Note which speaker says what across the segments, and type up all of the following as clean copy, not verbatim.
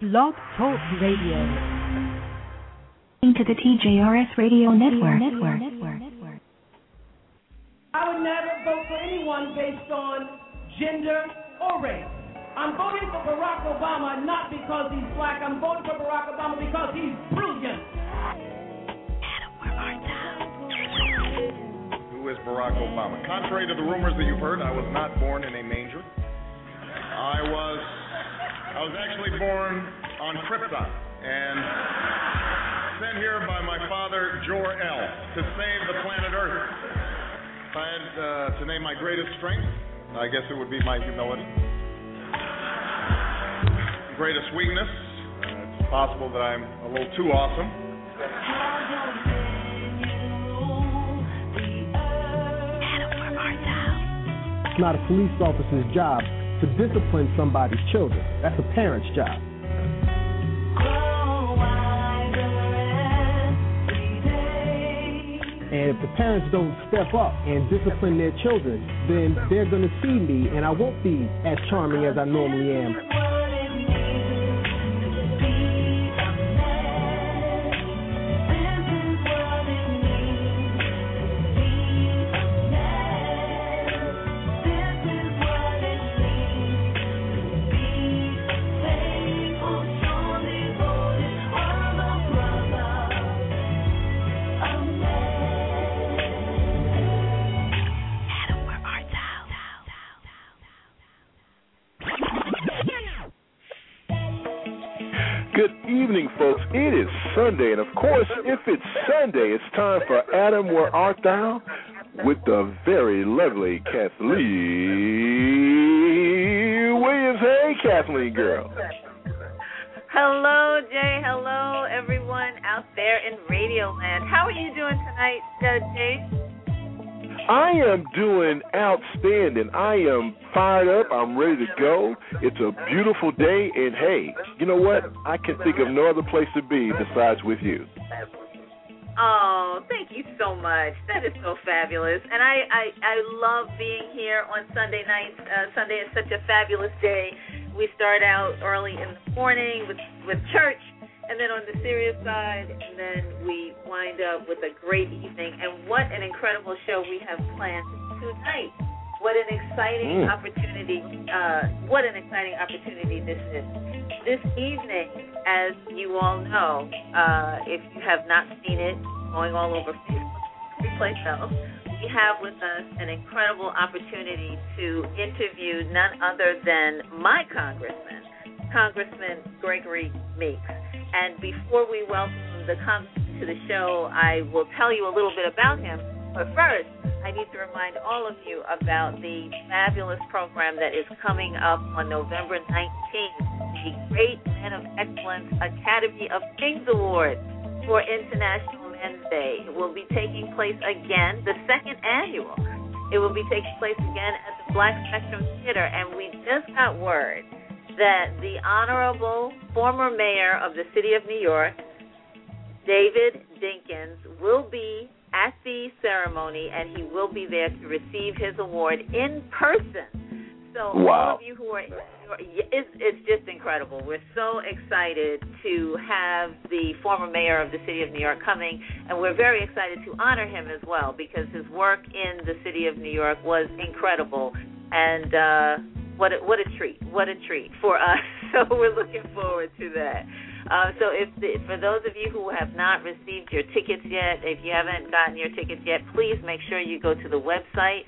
Speaker 1: Blog Talk Radio.
Speaker 2: To the TJRS Radio Network.
Speaker 3: I would never vote for anyone based on gender or race. I'm voting for Barack Obama not because he's black. I'm voting for Barack Obama because he's brilliant.
Speaker 4: Adam, where art thou? Who is Barack Obama? Contrary to the rumors that you've heard, I was not born in a manger. I was actually born on Krypton and sent here by my father, Jor-El, to save the planet Earth. If I had to name my greatest strength, I guess it would be my humility. Greatest weakness, it's possible that I'm a little too awesome.
Speaker 5: Adam, where art thou?
Speaker 6: It's not a police officer's job to discipline somebody's children. That's a parent's job. And if the parents don't step up and discipline their children, then they're going to see me, and I won't be as charming as I normally am.
Speaker 7: Folks, it is Sunday, and of course, if it's Sunday, it's time for Adam, Where Art Thou? With the very lovely Kathleen Williams. Hey, Kathleen girl.
Speaker 8: Hello, Jay. Hello, everyone out there in Radio Land. How are you doing tonight, Jay?
Speaker 7: I am doing outstanding. I am fired up. I'm ready to go. It's a beautiful day, and hey, you know what? I can think of no other place to be besides with you.
Speaker 8: Oh, thank you so much. That is so fabulous. And I love being here on Sunday nights. Sunday is such a fabulous day. We start out early in the morning with church, and then on the serious side, and then we wind up with a great evening. And what an incredible show we have planned tonight. What an exciting opportunity. What an exciting opportunity this is. This evening, as you all know, if you have not seen it, going all over Facebook, replay show, we have with us an incredible opportunity to interview none other than my congressman, Congressman Gregory Meeks. And before we welcome the congressman to the show, I will tell you a little bit about him. But first, I need to remind all of you about the fabulous program that is coming up on November 19th, the Great Men of Excellence Academy of Kings Award for International Men's Day. It will be taking place again, the second annual. It will be taking place again at the Black Spectrum Theater, and we just got word that the Honorable former Mayor of the City of New York, David Dinkins, will be at the ceremony, and he will be there to receive his award in person. So all of you who are, it's just incredible. We're so excited to have the former mayor of the city of New York coming, and we're very excited to honor him as well because his work in the city of New York was incredible, and what a treat for us. So we're looking forward to that. So for those of you who have not received your tickets yet, if you haven't gotten your tickets yet, please make sure you go to the website,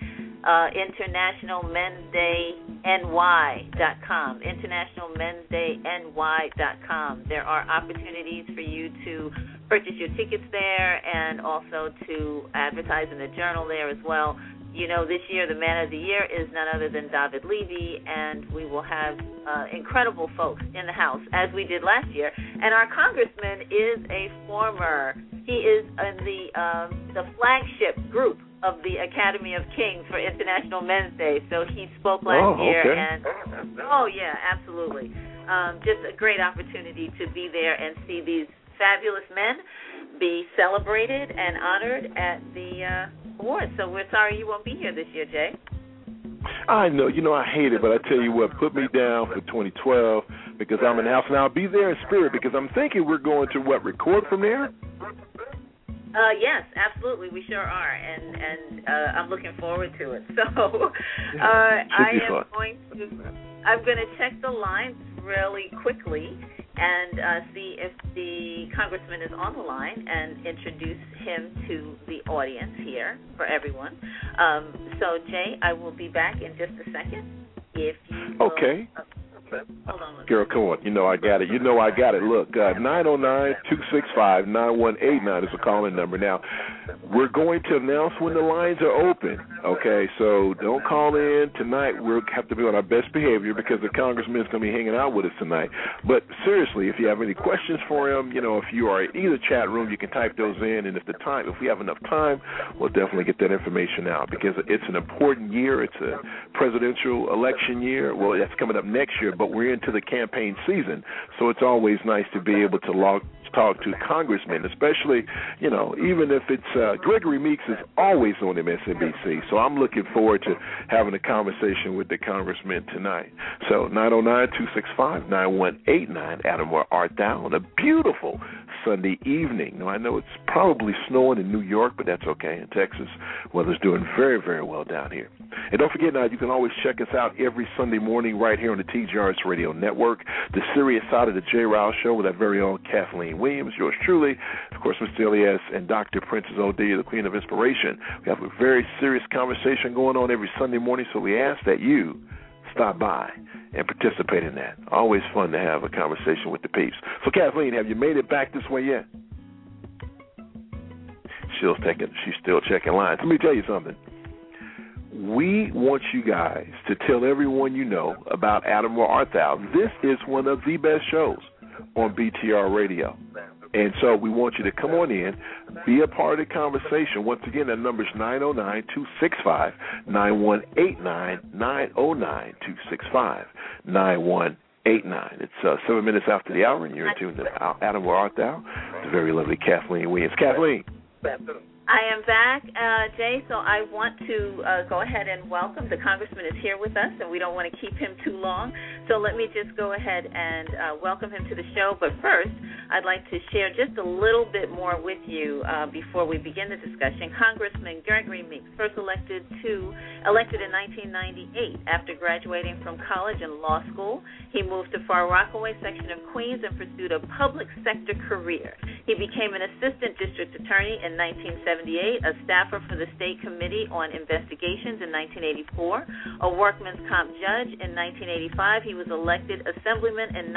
Speaker 8: internationalmensdayny.com, internationalmensdayny.com. There are opportunities for you to purchase your tickets there and also to advertise in the journal there as well. You know, this year the Man of the Year is none other than David Levy, and we will have incredible folks in the house, as we did last year. And our congressman is he is in the flagship group of the Academy of Kings for International Men's Day. So he spoke last year. And absolutely. Just a great opportunity to be there and see these fabulous men be celebrated and honored at the awards. So we're sorry you won't be here this year, Jay.
Speaker 7: I know. You know, I hate it, but I tell you what, put me down for 2012. because I'm in the house, and I'll be there in spirit because I'm thinking we're going to, record from there?
Speaker 8: Yes, absolutely, we sure are, and I'm looking forward to it. So I'm going to check the lines really quickly and see if the congressman is on the line and introduce him to the audience here for everyone. So, Jay, I will be back in just a second. If you will,
Speaker 7: okay.
Speaker 8: Hold on.
Speaker 7: Girl, come on. You know I got it. Look, 909-265-9189 is the calling number. Now, we're going to announce when the lines are open, okay? So don't call in tonight. We'll have to be on our best behavior because the congressman is going to be hanging out with us tonight. But seriously, if you have any questions for him, if you are in either chat room, you can type those in. And if we have enough time, we'll definitely get that information out because it's an important year. It's a presidential election year. Well, that's coming up next year, but we're into the campaign season, so it's always nice to be able to talk to congressmen, especially, even if it's Gregory Meeks is always on MSNBC, so I'm looking forward to having a conversation with the congressman tonight. So 909-265-9189, Adam, where art thou? On a beautiful Sunday evening. Now, I know it's probably snowing in New York, but that's okay. In Texas, weather's doing very, very well down here. And don't forget now, you can always check us out every Sunday morning right here on the TGRS Radio Network, the serious side of the J. Rouse Show with our very own Kathleen Williams, yours truly, of course, Mr. Elias, and Dr. Princess O'D, the Queen of Inspiration. We have a very serious conversation going on every Sunday morning, so we ask that you stop by and participate in that. Always fun to have a conversation with the peeps. So, Kathleen, have you made it back this way yet? She's still checking lines. Let me tell you something. We want you guys to tell everyone you know about Adam Where Art Thou. This is one of the best shows on BTR Radio. And so we want you to come on in, be a part of the conversation. Once again, that number is 909-265-9189, 909-265-9189. It's 7 minutes after the hour, and you're in tune to Adam Where Art Thou? The very lovely Kathleen Williams. Kathleen.
Speaker 8: I am back, Jay, so I want to go ahead and welcome. The congressman is here with us, and we don't want to keep him too long. So let me just go ahead and welcome him to the show. But first, I'd like to share just a little bit more with you before we begin the discussion. Congressman Gregory Meeks, first elected in 1998 after graduating from college and law school. He moved to Far Rockaway section of Queens and pursued a public sector career. He became an assistant district attorney in 1978, a staffer for the State Committee on Investigations in 1984, a workman's comp judge in 1985. He was elected assemblyman in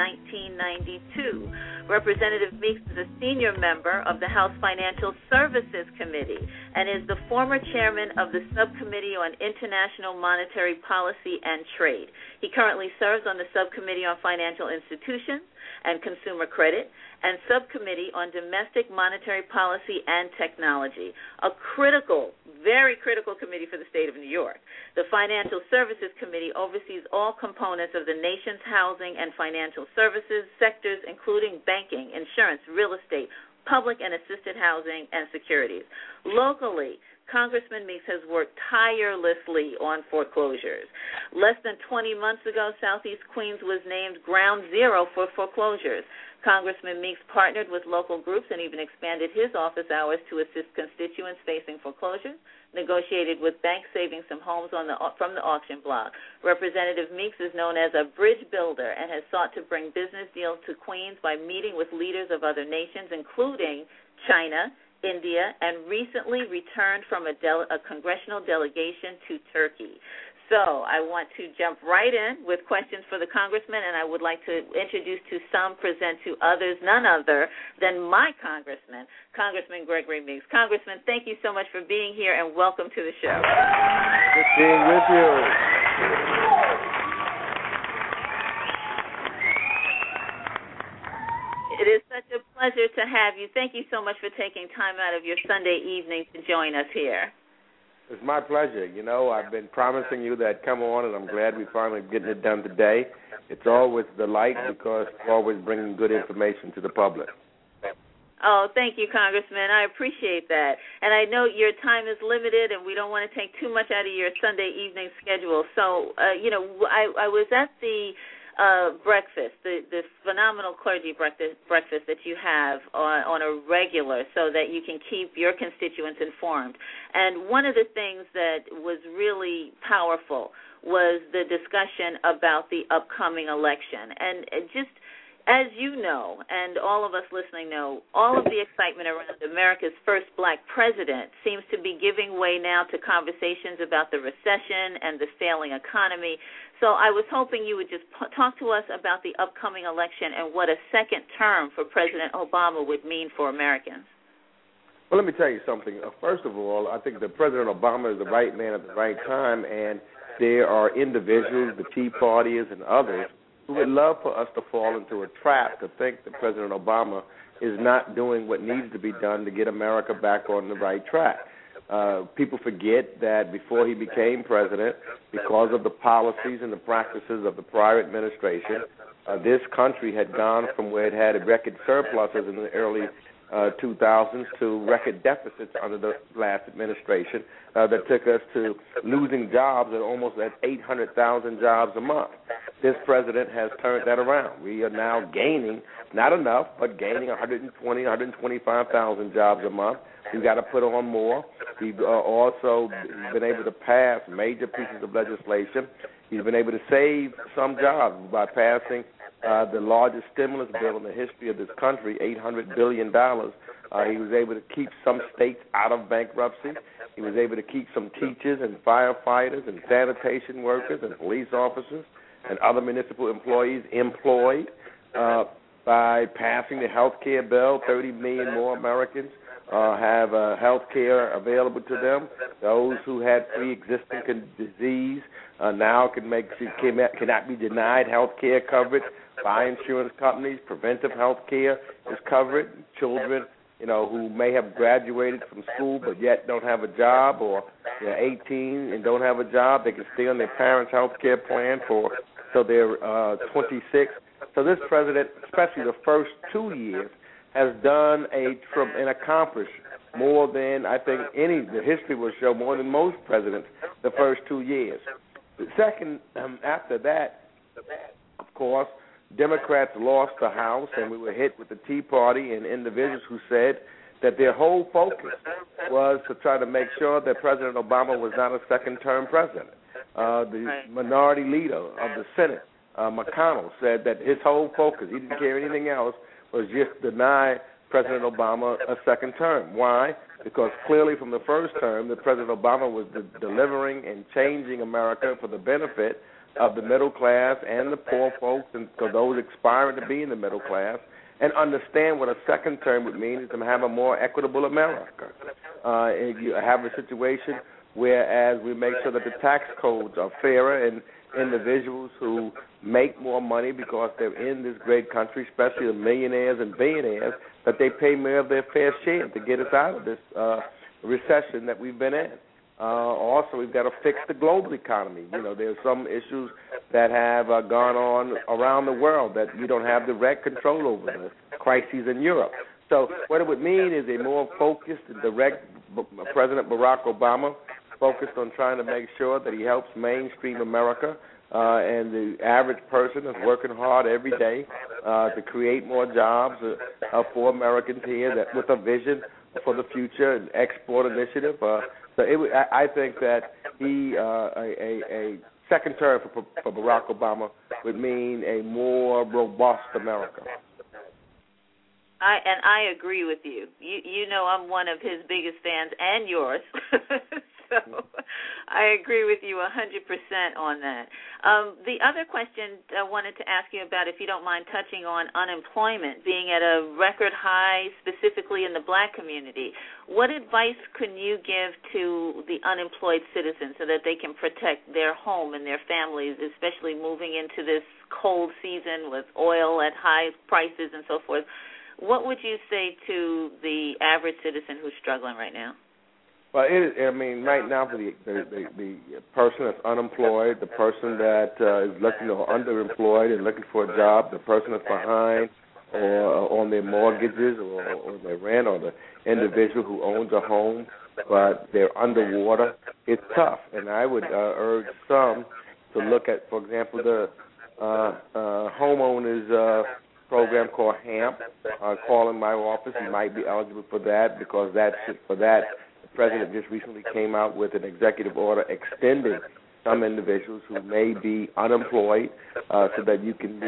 Speaker 8: 1992. Representative Meeks is a senior member of the House Financial Services Committee and is the former chairman of the Subcommittee on International Monetary Policy and Trade. He currently serves on the Subcommittee on Financial Institutions and Consumer Credit and Subcommittee on Domestic Monetary Policy and Technology, a very critical committee for the state of New York. The Financial Services Committee oversees all components of the nation's housing and financial services sectors, including banking, insurance, real estate, public and assisted housing, and securities. Locally, Congressman Meeks has worked tirelessly on foreclosures. Less than 20 months ago, Southeast Queens was named ground zero for foreclosures. Congressman Meeks partnered with local groups and even expanded his office hours to assist constituents facing foreclosures, negotiated with banks saving some homes from the auction block. Representative Meeks is known as a bridge builder and has sought to bring business deals to Queens by meeting with leaders of other nations, including China, India, and recently returned from a congressional delegation to Turkey. So I want to jump right in with questions for the congressman, and I would like to introduce to some, present to others, none other than my congressman, Congressman Gregory Meeks. Congressman, thank you so much for being here, and welcome to the show.
Speaker 7: Good being with you.
Speaker 8: It is such a pleasure to have you. Thank you so much for taking time out of your Sunday evening to join us here.
Speaker 1: It's my pleasure. I've been promising you that come on, and I'm glad we're finally getting it done today. It's always the light because we're always bringing good information to the public.
Speaker 8: Oh, thank you, Congressman. I appreciate that. And I know your time is limited, and we don't want to take too much out of your Sunday evening schedule. So, I was at the breakfast, the phenomenal clergy breakfast that you have on a regular, so that you can keep your constituents informed. And one of the things that was really powerful was the discussion about the upcoming election. And just as you know, and all of us listening know, all of the excitement around America's first black president seems to be giving way now to conversations about the recession and the failing economy. So I was hoping you would just talk to us about the upcoming election and what a second term for President Obama would mean for Americans.
Speaker 1: Well, let me tell you something. First of all, I think that President Obama is the right man at the right time, and there are individuals, the Tea Partiers and others, who would love for us to fall into a trap to think that President Obama is not doing what needs to be done to get America back on the right track. People forget that before he became president, because of the policies and the practices of the prior administration, this country had gone from where it had record surpluses in the early 2000s to record deficits under the last administration that took us to losing jobs at almost at 800,000 jobs a month. This president has turned that around. We are now gaining, not enough, but gaining 125,000 jobs a month. We've got to put on more. We've also been able to pass major pieces of legislation. He's been able to save some jobs by passing the largest stimulus bill in the history of this country, $800 billion. He was able to keep some states out of bankruptcy. He was able to keep some teachers and firefighters and sanitation workers and police officers and other municipal employees employed by passing the health care bill. 30 million more Americans have health care available to them. Those who had pre-existing disease now cannot be denied health care coverage by insurance companies. Preventive health care is covered. Children, who may have graduated from school but yet don't have a job, or they're 18 and don't have a job, they can stay on their parents' health care plan till they're 26. So this president, especially the first 2 years, has done and accomplished more than I think the history will show, more than most presidents the first 2 years. The second, after that, of course, Democrats lost the House, and we were hit with the Tea Party and individuals who said that their whole focus was to try to make sure that President Obama was not a second-term president. The minority leader of the Senate, McConnell, said that his whole focus, he didn't care anything else, was just deny President Obama a second term. Why? Because clearly from the first term, that President Obama was delivering and changing America for the benefit of the middle class and the poor folks, and for those aspiring to be in the middle class, and understand what a second term would mean is to have a more equitable America. You have a situation whereas we make sure that the tax codes are fairer, and individuals who make more money because they're in this great country, especially the millionaires and billionaires, that they pay more of their fair share to get us out of this recession that we've been in. Also, we've got to fix the global economy. There's some issues that have gone on around the world that we don't have direct control over, the crises in Europe. So what it would mean is a more focused and direct President Barack Obama, focused on trying to make sure that he helps mainstream America and the average person is working hard every day to create more jobs for Americans here, that with a vision for the future and export initiative. I think that a second term for Barack Obama would mean a more robust America.
Speaker 8: I agree with you. You know I'm one of his biggest fans, and yours. So I agree with you 100% on that. The other question I wanted to ask you about, if you don't mind touching on unemployment being at a record high, specifically in the black community. What advice can you give to the unemployed citizens so that they can protect their home and their families, especially moving into this cold season with oil at high prices and so forth? What would you say to the average citizen who's struggling right now?
Speaker 1: Well, right now for the person that's unemployed, the person that is looking or underemployed and looking for a job, the person that's behind or on their mortgages or their rent, or the individual who owns a home but they're underwater, it's tough. And I would urge some to look at, for example, the homeowners program called HAMP. Call in my office. You might be eligible for that because the president just recently came out with an executive order extending some individuals who may be unemployed so that you can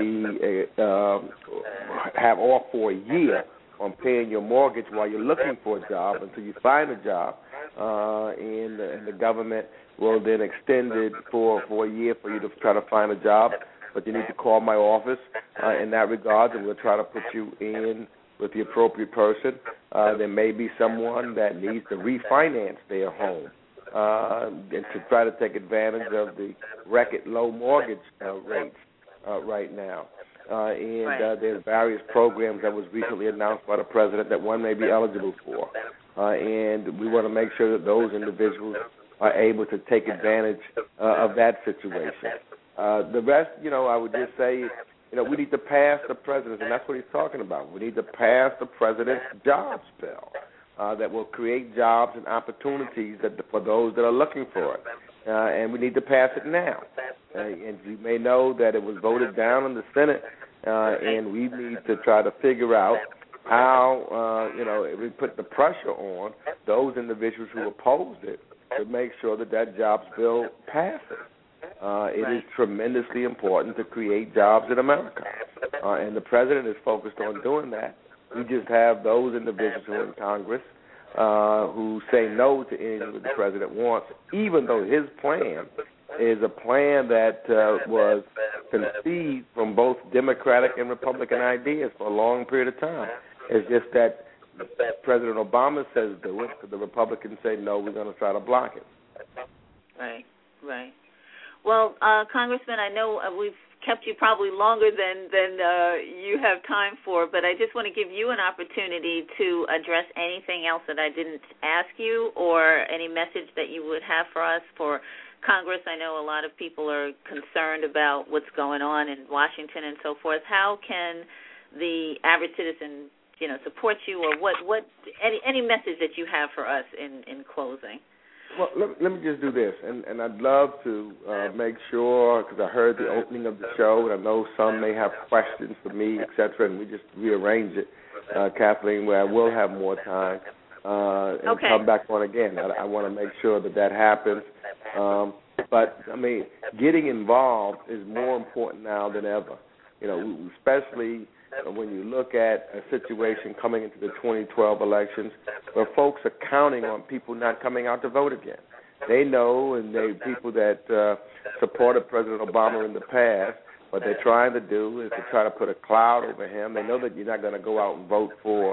Speaker 1: have off for a year on paying your mortgage while you're looking for a job until you find a job, and the government will then extend it for a year for you to try to find a job. But you need to call my office in that regard, and we'll try to put you in with the appropriate person. There may be someone that needs to refinance their home and to try to take advantage of the record low mortgage rates right now. There's various programs that was recently announced by the president that one may be eligible for. And we want to make sure that those individuals are able to take advantage of that situation. The rest, I would just say, we need to pass the president, and that's what he's talking about. We need to pass the president's jobs bill that will create jobs and opportunities for those that are looking for it. And we need to pass it now. And you may know that it was voted down in the Senate, and we need to try to figure out how, we put the pressure on those individuals who opposed it to make sure that jobs bill passes. It is tremendously important to create jobs in America, and the president is focused on doing that. We just have those individuals who are in Congress who say no to anything that the president wants, even though his plan is a plan that was conceived from both Democratic and Republican ideas for a long period of time. It's just that President Obama says do it, the Republicans say no, we're going to try to block it.
Speaker 8: Right. Well, Congressman, I know we've kept you probably longer than you have time for, but I just want to give you an opportunity to address anything else that I didn't ask you or any message that you would have for us for Congress. I know a lot of people are concerned about what's going on in Washington and so forth. How can the average citizen, support you, or what any message that you have for us in closing?
Speaker 1: Well, let me just do this, and I'd love to make sure, because I heard the opening of the show, and I know some may have questions for me, et cetera, and we just rearrange it, Kathleen, where I will have more time and come back on again. I want to make sure that happens. But, getting involved is more important now than ever, especially when you look at a situation coming into the 2012 elections where folks are counting on people not coming out to vote again. They know, and people that supported President Obama in the past, what they're trying to do is to try to put a cloud over him. They know that you're not going to go out and vote for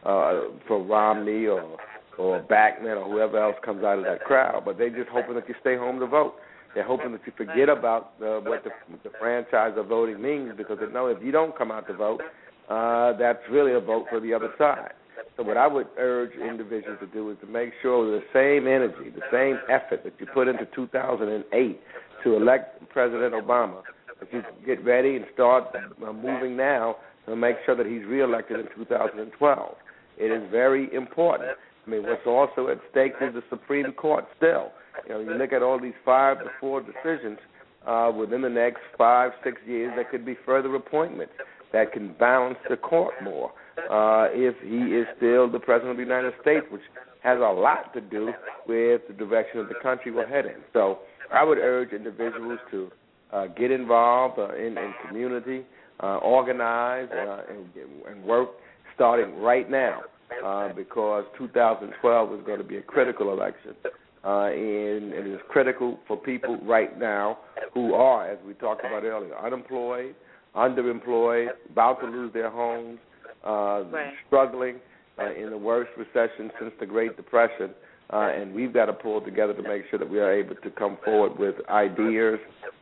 Speaker 1: Romney or Bachman or whoever else comes out of that crowd, but they're just hoping that you stay home to vote. They're hoping that you forget about what the franchise of voting means, because they know if you don't come out to vote, that's really a vote for the other side. So what I would urge individuals to do is to make sure the same energy, the same effort that you put into 2008 to elect President Obama, that you get ready and start moving now to make sure that he's reelected in 2012. It is very important. What's also at stake is the Supreme Court still. You look at all these 5 to 4 decisions within the next 5-6 years. There could be further appointments that can balance the court more if he is still the President of the United States, which has a lot to do with the direction of the country we're heading. So I would urge individuals to get involved in community, organize, and work starting right now because 2012 is going to be a critical election. And it is critical for people right now who are, as we talked about earlier, unemployed, underemployed, about to lose their homes, struggling in the worst recession since the Great Depression. And we've got to pull together to make sure that we are able to come forward with ideas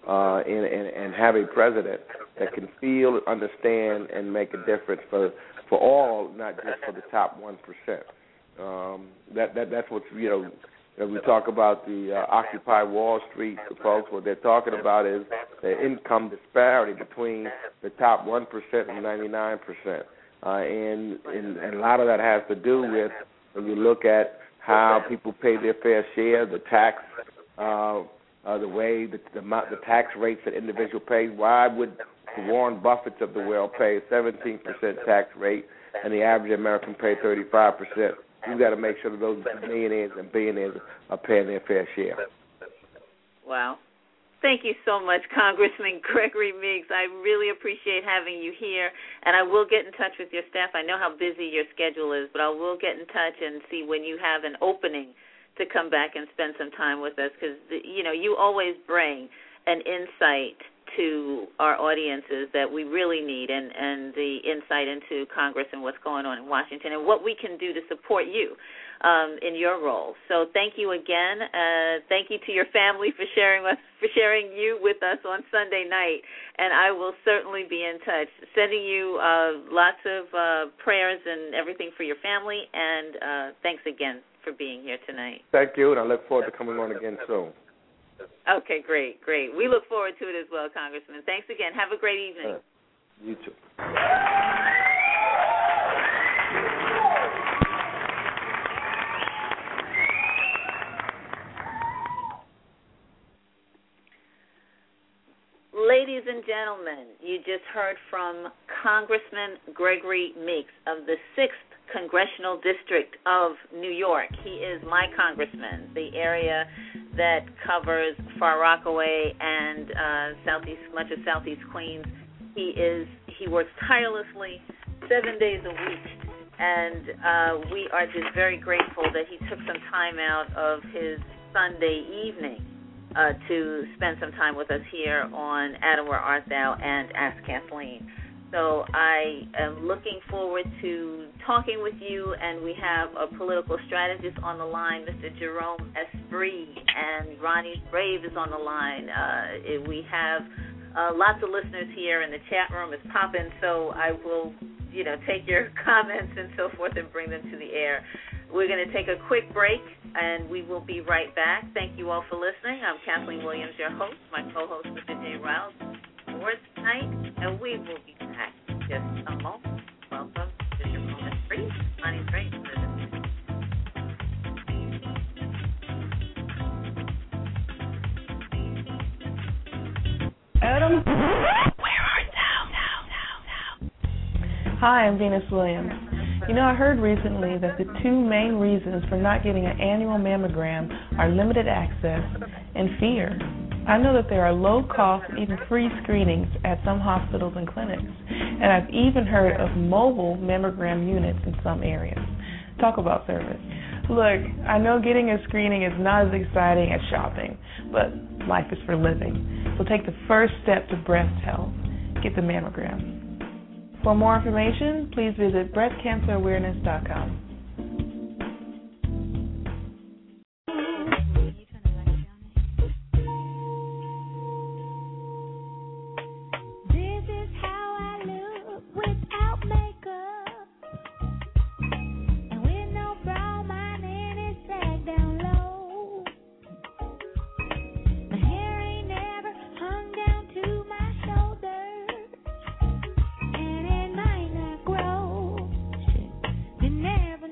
Speaker 1: and have a president that can feel, understand, and make a difference for all, not just for the top 1%. That's what's, we talk about the Occupy Wall Street folks. What they're talking about is the income disparity between the top 1% and 99%. And a lot of that has to do with when you look at how people pay their fair share, the tax the way the tax rates that individual pay. Why would the Warren Buffetts of the world pay a 17% tax rate and the average American pay 35%? We've got to make sure that those millionaires and billionaires are paying their fair share.
Speaker 8: Wow. Thank you so much, Congressman Gregory Meeks. I really appreciate having you here, and I will get in touch with your staff. I know how busy your schedule is, but I will get in touch and see when you have an opening to come back and spend some time with us, because, you always bring an insight to our audiences that we really need, and the insight into Congress and what's going on in Washington and what we can do to support you in your role. So thank you again. Thank you to your family for sharing you with us on Sunday night, and I will certainly be in touch, sending you lots of prayers and everything for your family, and thanks again for being here tonight.
Speaker 1: Thank you, and I look forward to coming on again soon.
Speaker 8: Okay, great. We look forward to it as well, Congressman. Thanks again. Have a great evening.
Speaker 1: You too.
Speaker 8: Ladies and gentlemen, you just heard from Congressman Gregory Meeks of the 6th Congressional District of New York. He is my congressman, the area that covers Far Rockaway and much of Southeast Queens. He works tirelessly 7 days a week, and we are just very grateful that he took some time out of his Sunday evening to spend some time with us here on Adam, Where Art Thou and Ask Kathleen. So I am looking forward to talking with you, and we have a political strategist on the line, Mr. Jerome Esprit, and Ronnie Brave is on the line. We have lots of listeners here, and the chat room is popping, so I will, take your comments and so forth and bring them to the air. We're going to take a quick break, and we will be right back. Thank you all for listening. I'm Kathleen Williams, your host. My co-host, Mr. Jay Rouse, for tonight, and we will be back in just a moment. Welcome to your moment free. Money Drake.
Speaker 9: Adam, where art thou? Hi, I'm Venus Williams. I heard recently that the 2 main reasons for not getting an annual mammogram are limited access and fear. I know that there are low-cost, even free screenings at some hospitals and clinics, and I've even heard of mobile mammogram units in some areas. Talk about service. Look, I know getting a screening is not as exciting as shopping, but life is for living. So take the first step to breast health. Get the mammogram. For more information, please visit breastcancerawareness.com.
Speaker 5: Never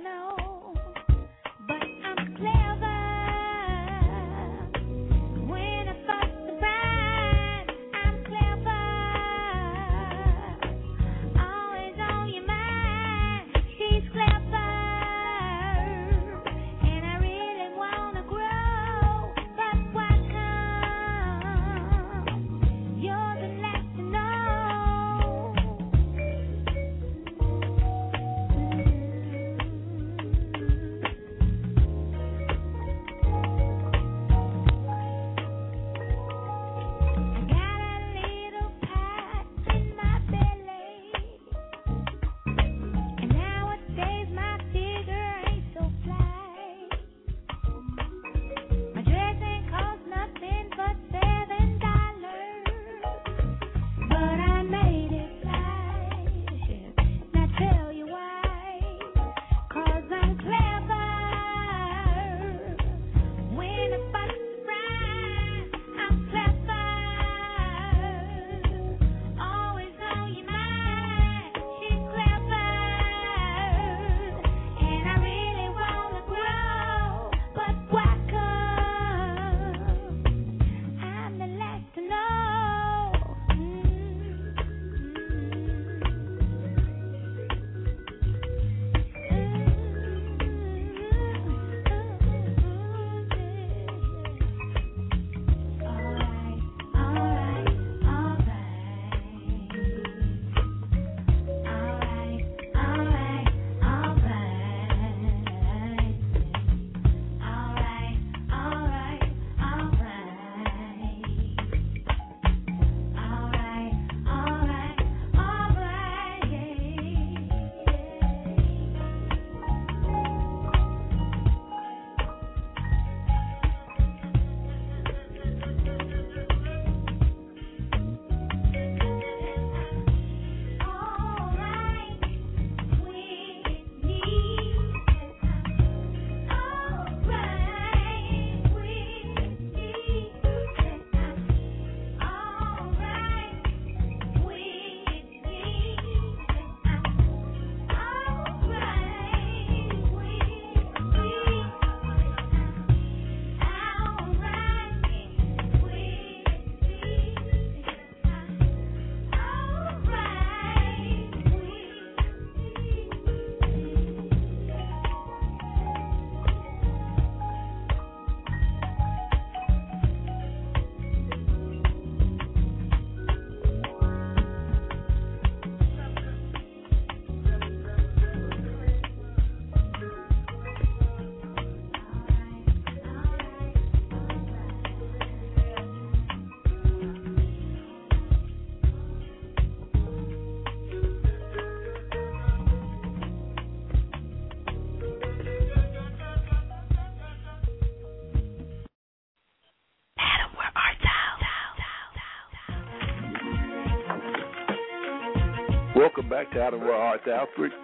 Speaker 7: back to Adam Roy Arts Alfred.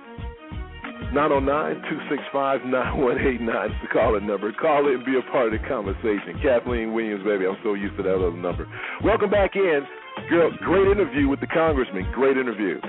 Speaker 7: 909-265-9189 is the calling number. Call in and be a part of the conversation. Kathleen Williams, baby, I'm so used to that other number. Welcome back in. Girl, great interview with the congressman. Great interview.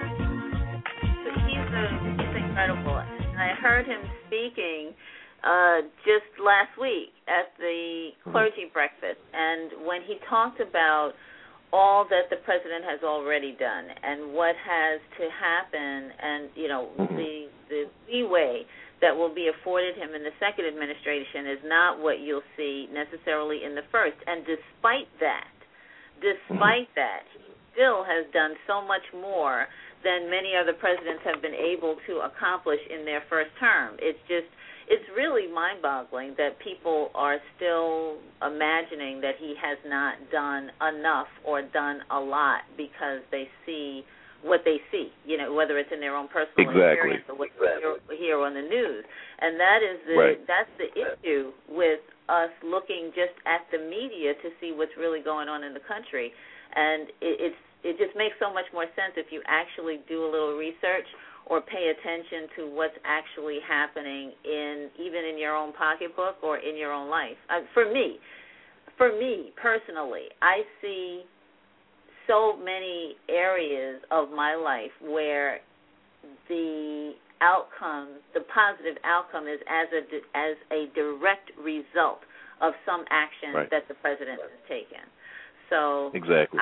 Speaker 8: He's incredible. And I heard him speaking just last week at the clergy breakfast. And when he talked about all that the president has already done and what has to happen and, you know, the leeway that will be afforded him in the second administration is not what you'll see necessarily in the first. And despite that, he still has done so much more than many other presidents have been able to accomplish in their first term. It's really mind-boggling that people are still imagining that he has not done enough or done a lot because they see what they see, you know, whether it's in their own personal experience or what they hear on the news. And that's the issue with us looking just at the media to see what's really going on in the country. And it just makes so much more sense if you actually do a little research or pay attention to what's actually happening even in your own pocketbook or in your own life. For me personally, I see so many areas of my life where the positive outcome is as a direct result of some action that the president has taken. So
Speaker 7: exactly.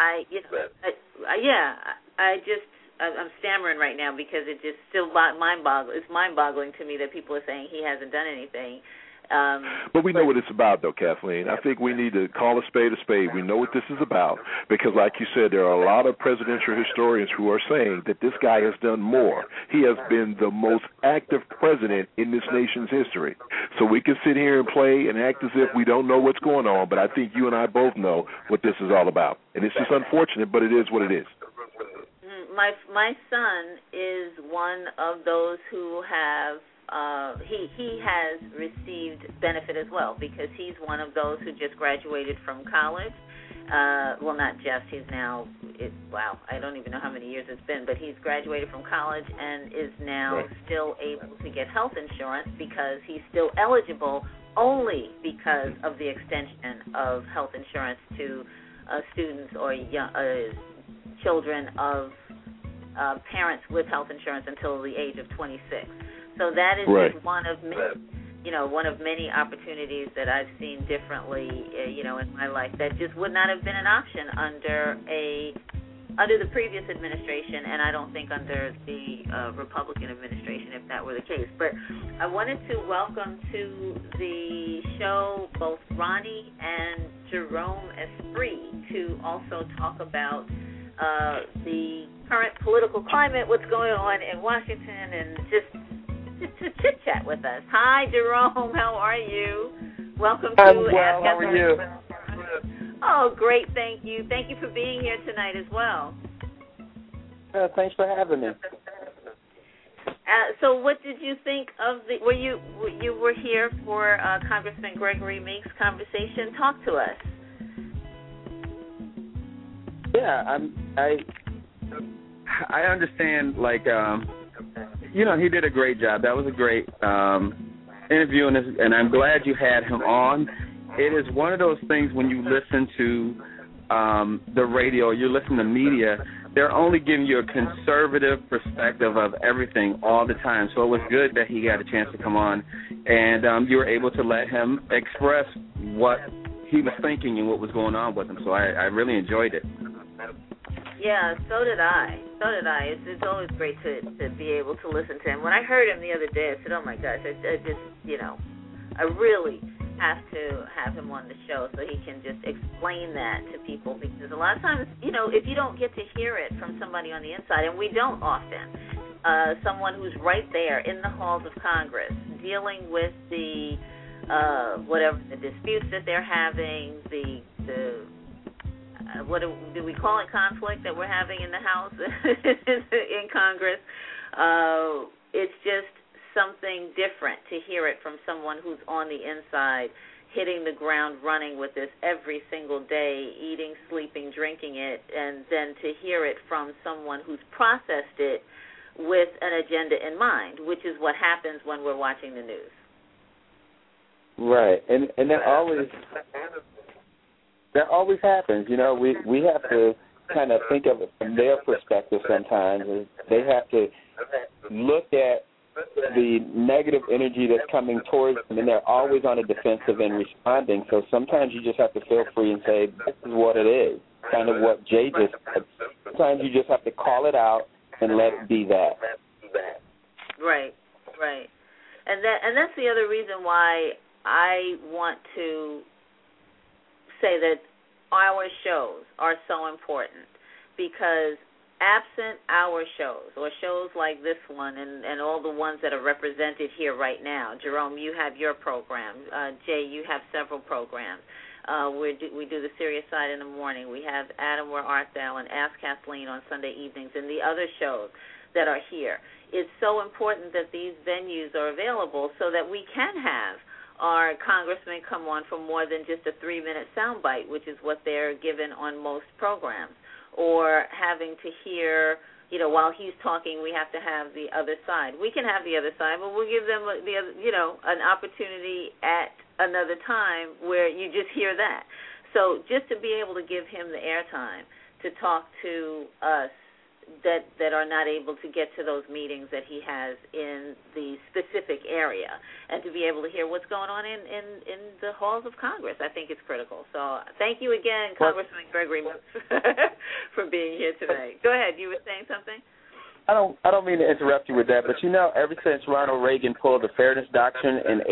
Speaker 8: I'm stammering right now because it just still mind-boggling. It's mind-boggling to me that people are saying he hasn't done anything.
Speaker 7: But we know what it's about, though, Kathleen. I think we need to call a spade a spade. We know what this is about because, like you said, there are a lot of presidential historians who are saying that this guy has done more. He has been the most active president in this nation's history. So we can sit here and play and act as if we don't know what's going on, but I think you and I both know what this is all about. And it's just unfortunate, but it is what it is.
Speaker 8: My son is one of those who have he has received benefit as well because he's one of those who just graduated from college. Well, not just. He's now, I don't even know how many years it's been, but he's graduated from college and is now still able to get health insurance because he's still eligible only because of the extension of health insurance to students or young, children of parents with health insurance until the age of 26. So that is just one of many opportunities that I've seen differently, in my life that just would not have been an option under the previous administration, and I don't think under the Republican administration if that were the case. But I wanted to welcome to the show both Ronnie and Jerome Esprit to also talk about the current political climate, what's going on in Washington, and just to chit-chat with us. Hi, Jerome. How are you? Welcome to
Speaker 10: I'm well. How are you?
Speaker 8: Oh, great. Thank you. Thank you for being here tonight as well.
Speaker 10: Thanks for having me.
Speaker 8: So what did you think of you were here for Congressman Gregory Meeks' conversation? Talk to us.
Speaker 10: Yeah, I understand, he did a great job. That was a great interview, and I'm glad you had him on. It is one of those things when you listen to the radio, you listen to media, they're only giving you a conservative perspective of everything all the time. So it was good that he got a chance to come on, and you were able to let him express what he was thinking and what was going on with him. So I really enjoyed it.
Speaker 8: Yeah, so did I. It's always great to be able to listen to him. When I heard him the other day, I said, oh, my gosh, I just, I really have to have him on the show so he can just explain that to people because a lot of times, if you don't get to hear it from somebody on the inside, and we don't often, someone who's right there in the halls of Congress dealing with the disputes that they're having, what do we call it, conflict that we're having in the House, in Congress. It's just something different to hear it from someone who's on the inside, hitting the ground running with this every single day, eating, sleeping, drinking it, and then to hear it from someone who's processed it with an agenda in mind, which is what happens when we're watching the news.
Speaker 10: Right, and that always happens. You know, we have to kind of think of it from their perspective sometimes. They have to look at the negative energy that's coming towards them, and they're always on the defensive and responding. So sometimes you just have to feel free and say, this is what it is, kind of what Jay just said. Sometimes you just have to call it out and let it be that.
Speaker 8: Right. And that's the other reason why I want to say that our shows are so important, because absent our shows, or shows like this one and all the ones that are represented here right now, Jerome, you have your program. Jay, you have several programs. We do the Serious Side in the morning. We have Adam, Where Art Thou, and Ask Kathleen on Sunday evenings, and the other shows that are here. It's so important that these venues are available so that we can have our congressmen come on for more than just a 3-minute soundbite, which is what they're given on most programs, or having to hear, you know, while he's talking, we have to have the other side. We can have the other side, but we'll give them the other, you know, an opportunity at another time where you just hear that. So just to be able to give him the airtime to talk to us that are not able to get to those meetings that he has in the specific area, and to be able to hear what's going on in the halls of Congress, I think it's critical. So thank you again, Congressman Gregory, for being here today. Go ahead. You were saying something?
Speaker 10: I don't mean to interrupt you with that, but you know, ever since Ronald Reagan pulled the Fairness Doctrine in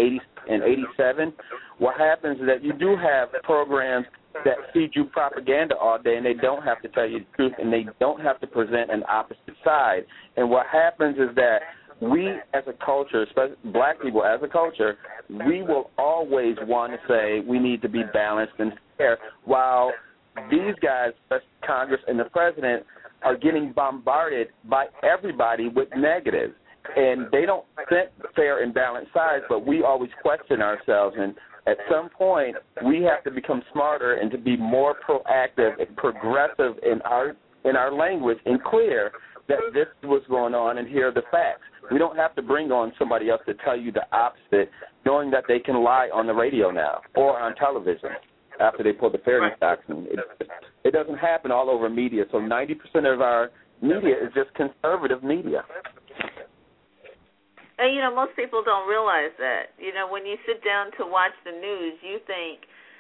Speaker 10: 87, what happens is that you do have programs that feed you propaganda all day, and they don't have to tell you the truth, and they don't have to present an opposite side. And what happens is that we as a culture, especially black people as a culture, we will always want to say we need to be balanced and fair, while these guys, Congress and the president, are getting bombarded by everybody with negatives. And they don't present fair and balanced sides, but we always question ourselves. And at some point, we have to become smarter and to be more proactive and progressive in our language, and clear that this is what's going on and here are the facts. We don't have to bring on somebody else to tell you the opposite, knowing that they can lie on the radio now or on television after they pull the Fairness Doctrine. It doesn't happen all over media. So 90% of our media is just conservative media.
Speaker 8: And, you know, most people don't realize that. You know, when you sit down to watch the news, you think,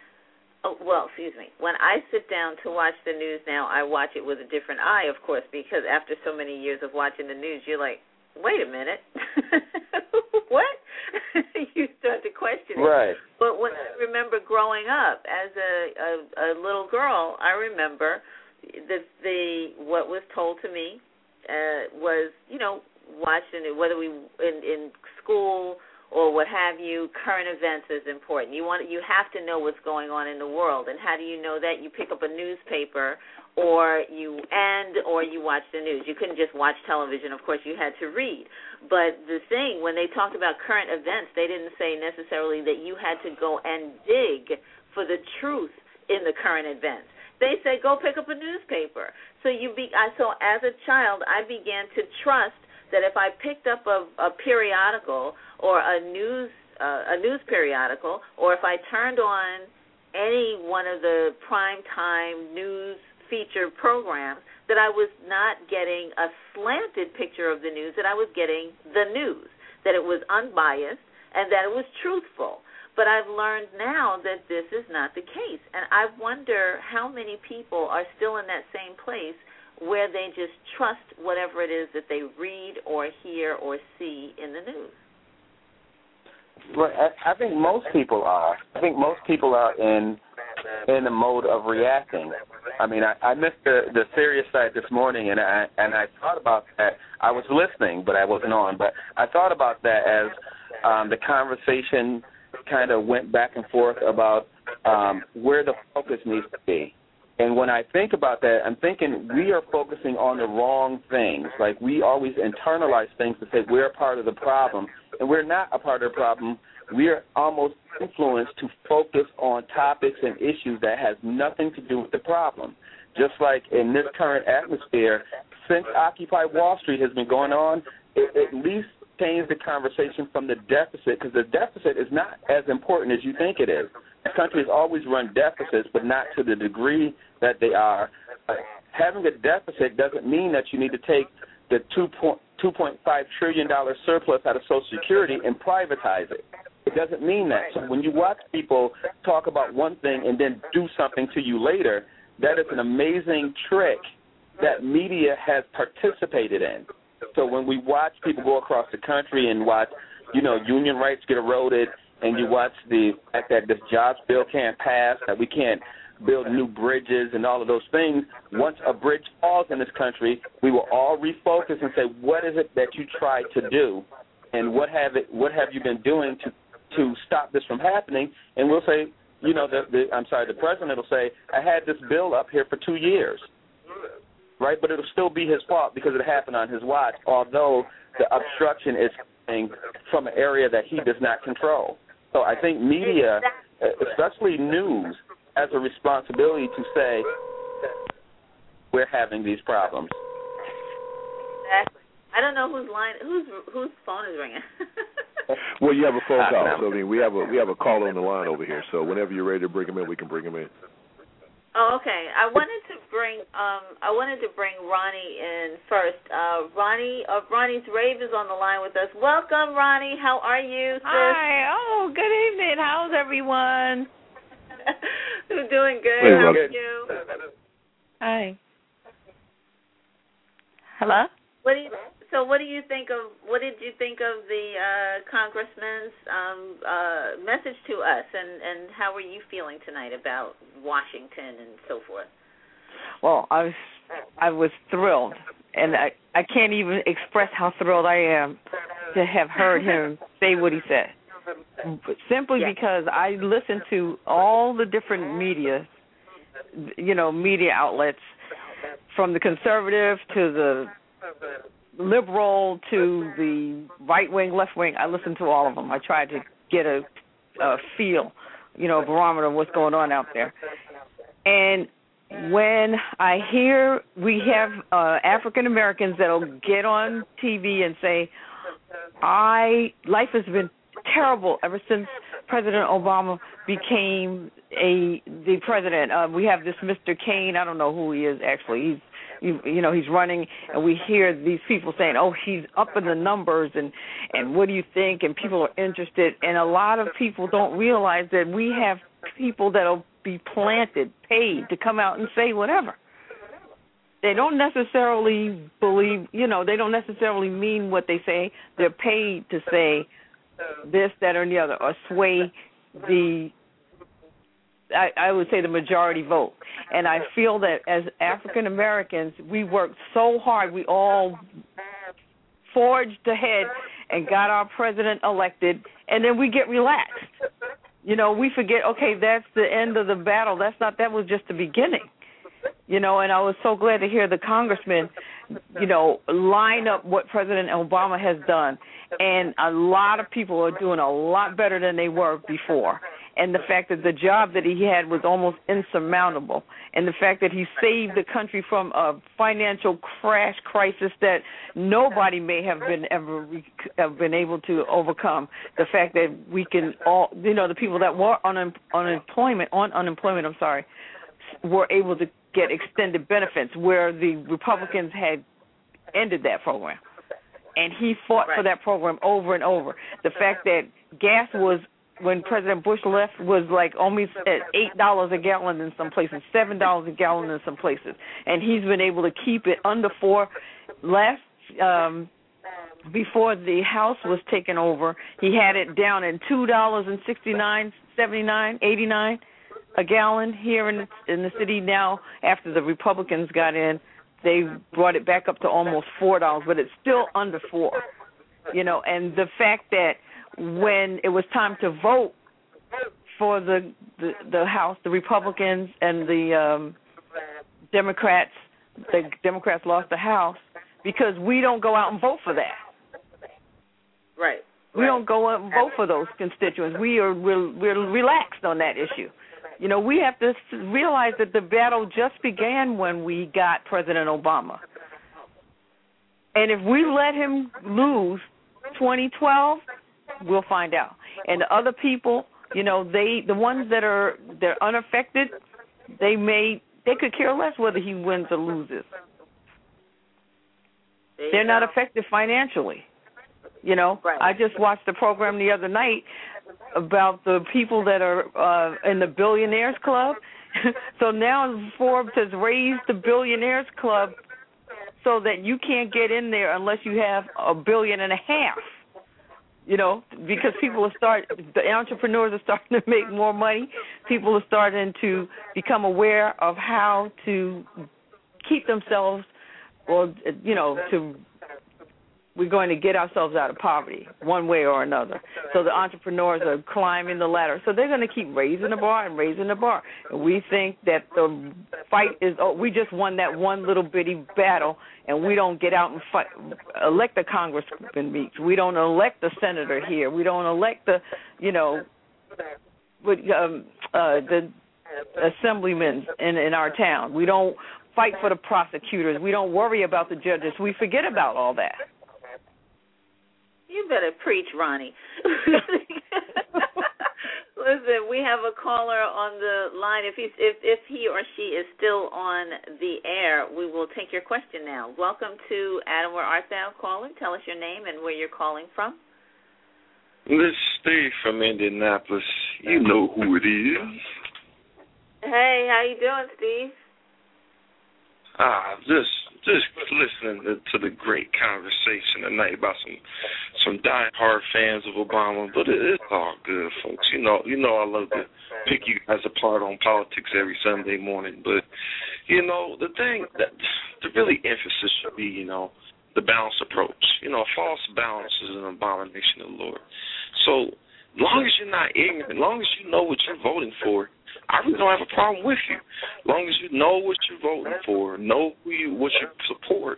Speaker 8: when I sit down to watch the news now, I watch it with a different eye, of course, because after so many years of watching the news, you're like, wait a minute, what? You start to question it.
Speaker 10: Right.
Speaker 8: But when I remember growing up as a little girl, I remember what was told to me was, you know, watching it, whether we in school or what have you, current events is important. You have to know what's going on in the world, and how do you know that? You pick up a newspaper, or you watch the news. You couldn't just watch television. Of course, you had to read. But the thing, when they talked about current events, they didn't say necessarily that you had to go and dig for the truth in the current events. They said, go pick up a newspaper. So as a child, I began to trust that if I picked up a periodical or a news periodical, or if I turned on any one of the primetime news feature programs, that I was not getting a slanted picture of the news, that I was getting the news, that it was unbiased, and that it was truthful. But I've learned now that this is not the case, and I wonder how many people are still in that same place where they just trust whatever it is that they read or hear or see in the news.
Speaker 10: Right. I think most people are. I think most people are in the mode of reacting. I mean, I missed the Serious Side this morning, and I thought about that. I was listening, but I wasn't on. But I thought about that as the conversation kind of went back and forth about where the focus needs to be. And when I think about that, I'm thinking we are focusing on the wrong things. Like, we always internalize things to say we're a part of the problem, and we're not a part of the problem. We're almost influenced to focus on topics and issues that has nothing to do with the problem. Just like in this current atmosphere, since Occupy Wall Street has been going on, it at least changed the conversation from the deficit, because the deficit is not as important as you think it is. The country has always run deficits, but not to the degree that they are. Having a deficit doesn't mean that you need to take the $2.5 trillion surplus out of Social Security and privatize it. It doesn't mean that. So when you watch people talk about one thing and then do something to you later, that is an amazing trick that media has participated in. So when we watch people go across the country and watch, union rights get eroded, and you watch the fact that this jobs bill can't pass, that we can't build new bridges and all of those things, once a bridge falls in this country, we will all refocus and say, what is it that you tried to do, and what have you been doing to stop this from happening? And we'll say, the president will say, I had this bill up here for 2 years, right? But it'll still be his fault because it happened on his watch, although the obstruction is coming from an area that he does not control. So I think media, especially news, has a responsibility to say we're having these problems.
Speaker 8: Exactly. I don't know whose phone is ringing.
Speaker 7: Well, you have a phone call. So I mean, we have a caller on the line over here. So whenever you're ready to bring him in, we can bring him in.
Speaker 8: Oh, okay. I wanted to bring Ronnie in first. Ronnie of Ronnie's Rave is on the line with us. Welcome, Ronnie. How are you, sis?
Speaker 11: Hi. Oh, good evening. How's everyone?
Speaker 8: We're doing good.
Speaker 7: Hey,
Speaker 8: How are you?
Speaker 11: Hi. Hello?
Speaker 8: What did you think of the congressman's message to us, and how are you feeling tonight about Washington and so forth?
Speaker 11: Well, I was thrilled, and I can't even express how thrilled I am to have heard him say what he said. Simply because I listened to all the different media outlets, from the conservative to the liberal to the right wing, left wing. I listened to all of them. I tried to get a feel, a barometer of what's going on out there. And when I hear we have African Americans that'll get on TV and say, life has been terrible ever since President Obama became the president. We have this Mr. Kane. I don't know who he is actually. He's running, and we hear these people saying, "Oh, he's up in the numbers," and what do you think? And people are interested, and a lot of people don't realize that we have people that'll be paid to come out and say whatever. They don't necessarily believe, they don't necessarily mean what they say. They're paid to say this, that, or the other, or sway I would say the majority vote. And I feel that as African Americans, we worked so hard. We all forged ahead and got our president elected, and then we get relaxed. We forget, okay, that's the end of the battle. That was just the beginning. And I was so glad to hear the congressman, line up what President Obama has done. And a lot of people are doing a lot better than they were before. And the fact that the job that he had was almost insurmountable. And the fact that he saved the country from a financial crisis that nobody may have been able to overcome. The fact that we can all, the people that were on unemployment, were able to get extended benefits where the Republicans had ended that program. And he fought for that program over and over. The fact that gas was, when President Bush left, was like almost at $8 a gallon in some places, $7 a gallon in some places. And he's been able to keep it under $4. Before the House was taken over, he had it down at $2.69, 79, 89 a gallon here in the city. Now, after the Republicans got in, they brought it back up to almost $4, but it's still under $4. And the fact that when it was time to vote for the House, the Republicans and the Democrats lost the House because we don't go out and vote for that.
Speaker 8: Right.
Speaker 11: We don't go out and vote for those constituents. We're relaxed on that issue. You know, we have to realize that the battle just began when we got President Obama. And if we let him lose 2012, we'll find out. And the other people, you know, the ones they're unaffected, they could care less whether he wins or loses. They're not affected financially. You know,
Speaker 8: right.
Speaker 11: I just watched a program the other night about the people that are in the Billionaires Club. So now Forbes has raised the Billionaires Club so that you can't get in there unless you have $1.5 billion. You know, because the entrepreneurs are starting to make more money. People are starting to become aware of how to keep themselves, or, you know, we're going to get ourselves out of poverty one way or another. So the entrepreneurs are climbing the ladder. So they're going to keep raising the bar and raising the bar. And we think that the fight is, we just won that one little bitty battle, and we don't get out and elect the Congressman Meeks. We don't elect the senator here. We don't elect the, you know, the assemblymen in our town. We don't fight for the prosecutors. We don't worry about the judges. We forget about all that.
Speaker 8: You better preach, Ronnie. Listen, we have a caller on the line. If he or she is still on the air, we will take your question now. Welcome to Adam, where art thou calling? Tell us your name and where you're calling from.
Speaker 12: This is Steve from Indianapolis. You know who it is.
Speaker 8: Hey, how you doing, Steve?
Speaker 12: Just listening to the great conversation tonight about some die-hard fans of Obama, but it's all good, folks. You know, I love to pick you guys apart on politics every Sunday morning, but you know, the really emphasis should be, you know, the balanced approach. You know, false balance is an abomination of the Lord. So, long as you're not ignorant, as long as you know what you're voting for, I really don't have a problem with you. As long as you know what you're voting for, know what you support,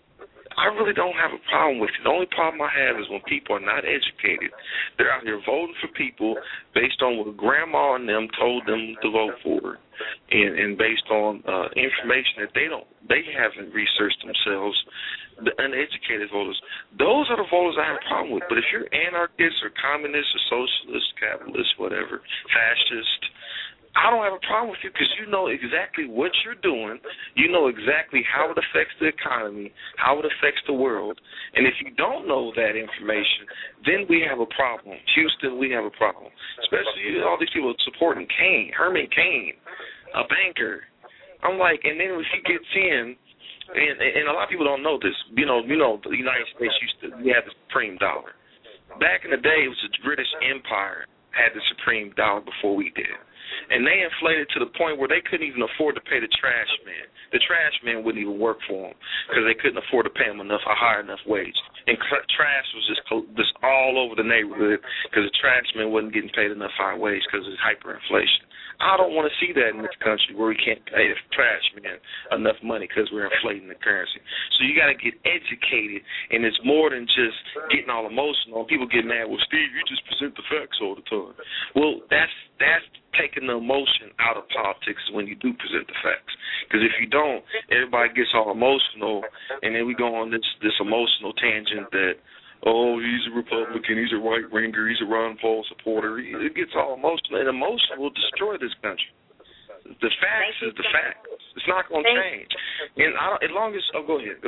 Speaker 12: I really don't have a problem with it. The only problem I have is when people are not educated. They're out here voting for people based on what grandma and them told them to vote for, and based on information that they haven't researched themselves. The uneducated voters, those are the voters I have a problem with. But if you're anarchist or communist or socialist, capitalist, whatever, fascist, I don't have a problem with you because you know exactly what you're doing. You know exactly how it affects the economy, how it affects the world. And if you don't know that information, then we have a problem. Houston, we have a problem. Especially all these people supporting Herman Cain, a banker. I'm like, and then if he gets in, and a lot of people don't know this. You know, the United States we had the supreme dollar. Back in the day, it was the British Empire had the supreme dollar before we did. And they inflated to the point where they couldn't even afford to pay the trash man. The trash man wouldn't even work for them because they couldn't afford to pay him a high enough wage. And trash was just all over the neighborhood because the trash man wasn't getting paid enough high wage because of hyperinflation. I don't want to see that in this country where we can't pay the trash man enough money because we're inflating the currency. So you got to get educated, and it's more than just getting all emotional. People get mad, well, Steve, you just present the facts all the time. Well, that's taking the emotion out of politics when you do present the facts. Because if you don't, everybody gets all emotional, and then we go on this emotional tangent that, oh, he's a Republican, he's a right-winger, he's a Ron Paul supporter. It gets all emotional, and emotion will destroy this country. The facts is the facts. It's not going to change. And as long as go ahead.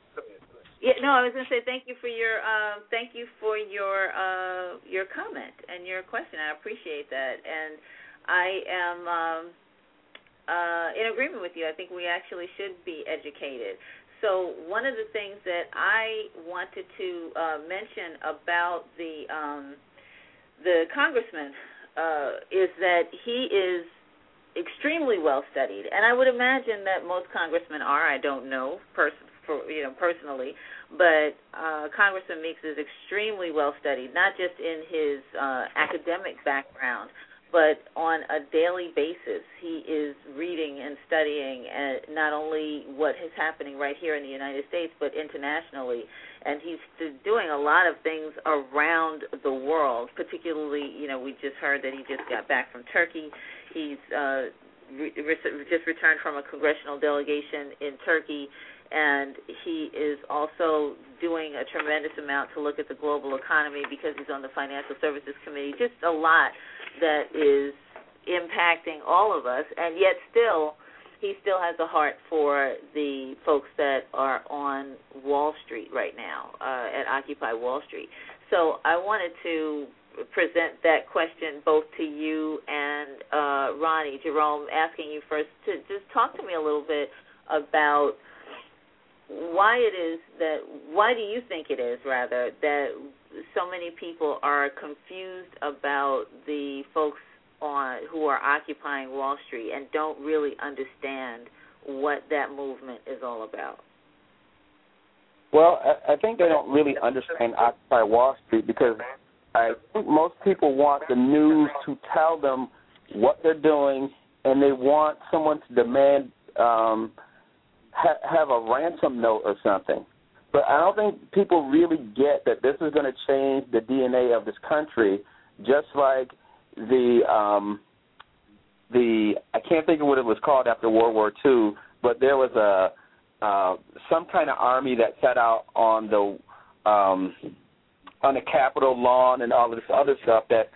Speaker 8: Yeah, no, I was going to say thank you for your comment and your question. I appreciate that, and I am in agreement with you. I think we actually should be educated. So one of the things that I wanted to mention about the congressman is that he is extremely well studied, and I would imagine that most congressmen are. I don't know personally, but Congressman Meeks is extremely well studied, not just in his academic background, but on a daily basis, he is reading and studying not only what is happening right here in the United States, but internationally. And he's doing a lot of things around the world, particularly, we just heard that he just got back from Turkey. He's just returned from a congressional delegation in Turkey, and he is also doing a tremendous amount to look at the global economy because he's on the Financial Services Committee. Just a lot that is impacting all of us, and yet he still has a heart for the folks that are on Wall Street right now, at Occupy Wall Street. So I wanted to present that question both to you and Ronnie. Jerome, asking you first to just talk to me a little bit about why do you think it is, rather, that so many people are confused about the folks who are occupying Wall Street and don't really understand what that movement is all about?
Speaker 10: Well, I think they don't really understand Occupy Wall Street because I think most people want the news to tell them what they're doing, and they want someone to demand have a ransom note or something. But I don't think people really get that this is going to change the DNA of this country, just like the I can't think of what it was called after World War II, but there was some kind of army that set out on the Capitol lawn and all of this other stuff that,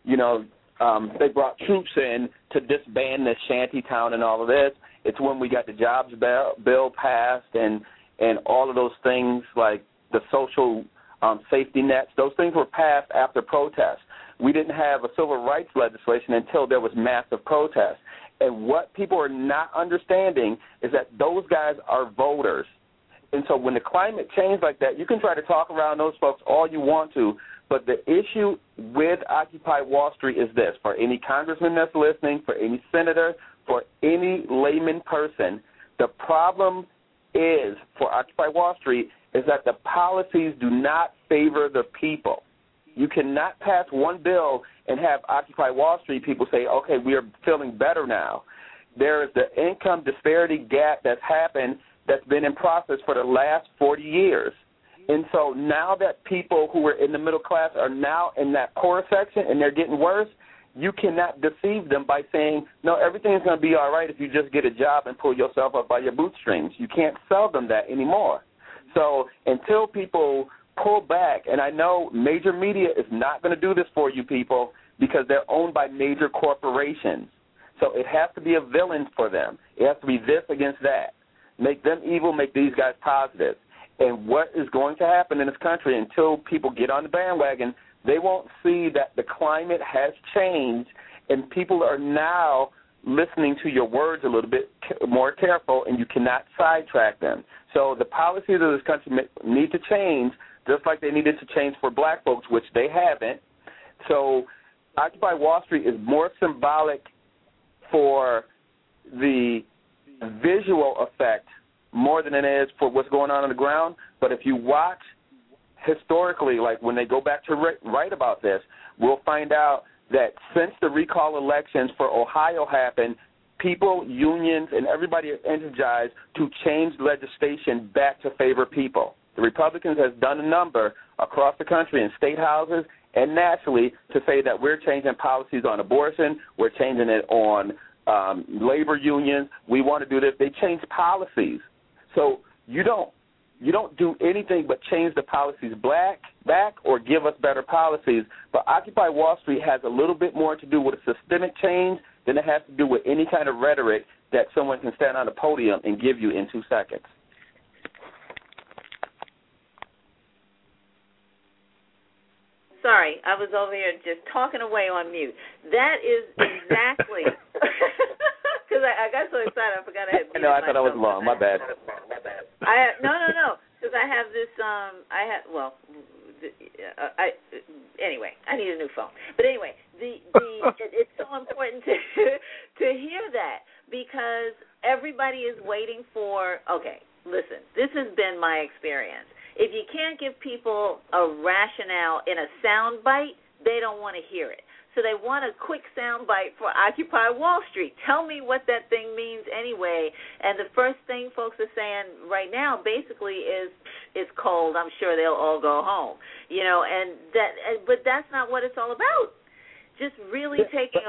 Speaker 10: they brought troops in to disband this shanty town and all of this. It's when we got the jobs bill passed and all of those things like the social safety nets. Those things were passed after protests. We didn't have a civil rights legislation until there was massive protest. And what people are not understanding is that those guys are voters. And so when the climate changed like that, you can try to talk around those folks all you want to, but the issue with Occupy Wall Street is this. For any congressman that's listening, for any senator, for any layman person, the problem is for Occupy Wall Street is that the policies do not favor the people. You cannot pass one bill and have Occupy Wall Street people say, okay, we are feeling better now. There is the income disparity gap that's happened that's been in process for the last 40 years. And so now that people who are in the middle class are now in that poor section and they're getting worse, you cannot deceive them by saying, no, everything's going to be all right if you just get a job and pull yourself up by your bootstrings. You can't sell them that anymore. So until people pull back, and I know major media is not going to do this for you people because they're owned by major corporations. So it has to be a villain for them. It has to be this against that. Make them evil, make these guys positive. And what is going to happen in this country until people get on the bandwagon, they won't see that the climate has changed and people are now listening to your words a little bit more careful, and you cannot sidetrack them. So the policies of this country need to change, just like they needed to change for black folks, which they haven't. So Occupy Wall Street is more symbolic for the visual effect more than it is for what's going on the ground. But if you watch historically, like when they go back to write about this, we'll find out that since the recall elections for Ohio happened, people, unions, and everybody is energized to change legislation back to favor people. The Republicans has done a number across the country in state houses and nationally to say that we're changing policies on abortion, we're changing it on labor unions, we want to do this. They change policies. So you don't do anything but change the policies back or give us better policies. But Occupy Wall Street has a little bit more to do with a systemic change than it has to do with any kind of rhetoric that someone can stand on a podium and give you in 2 seconds.
Speaker 8: Sorry, I was over here just talking away on mute. That is exactly because I got so excited I forgot I had.
Speaker 10: No, I thought I was long. My bad.
Speaker 8: No. Because I have this. Anyway, I need a new phone. But anyway, it's so important to hear that because everybody is waiting for. Okay, listen. This has been my experience. If you can't give people a rationale in a sound bite, they don't want to hear it. So they want a quick soundbite for Occupy Wall Street. Tell me what that thing means anyway. And the first thing folks are saying right now basically is it's cold. I'm sure they'll all go home. But that's not what it's all about. Just really taking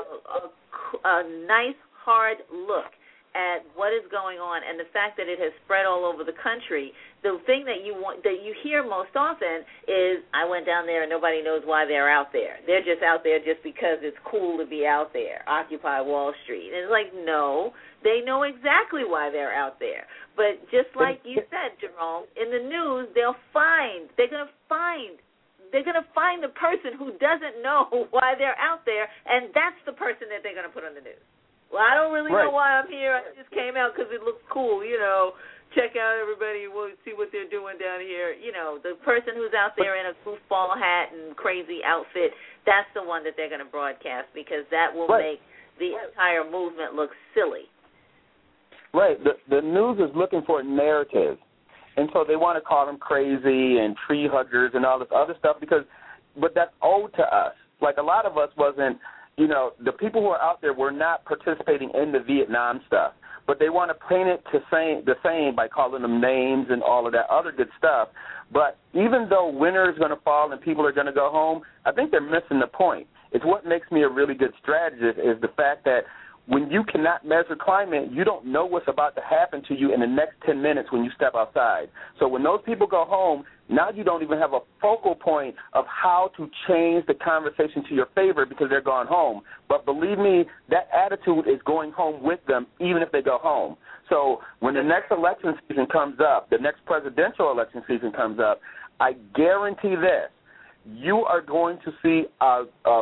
Speaker 8: a nice, hard look at what is going on and the fact that it has spread all over the country. The thing that you hear most often is, I went down there and nobody knows why they're out there. They're just out there just because it's cool to be out there, Occupy Wall Street. And it's like, no, they know exactly why they're out there. But just like you said, Jerome, in the news, they're going to find the person who doesn't know why they're out there, and that's the person that they're going to put on the news. Well, I don't really know why I'm here. I just came out because it looks cool, Check out everybody, we'll see what they're doing down here. The person who's out there in a goofball hat and crazy outfit, that's the one that they're going to broadcast because that will make the entire movement look silly.
Speaker 10: Right. The news is looking for a narrative. And so they want to call them crazy and tree huggers and all this other stuff but that's owed to us. Like a lot of us wasn't, the people who are out there were not participating in the Vietnam stuff, but they want to paint it the same by calling them names and all of that other good stuff. But even though winter is going to fall and people are going to go home, I think they're missing the point. It's what makes me a really good strategist is the fact that when you cannot measure climate, you don't know what's about to happen to you in the next 10 minutes when you step outside. So when those people go home, now you don't even have a focal point of how to change the conversation to your favor because they're gone home. But believe me, that attitude is going home with them even if they go home. So when the next election season comes up, the next presidential election season comes up, I guarantee this, you are going to see a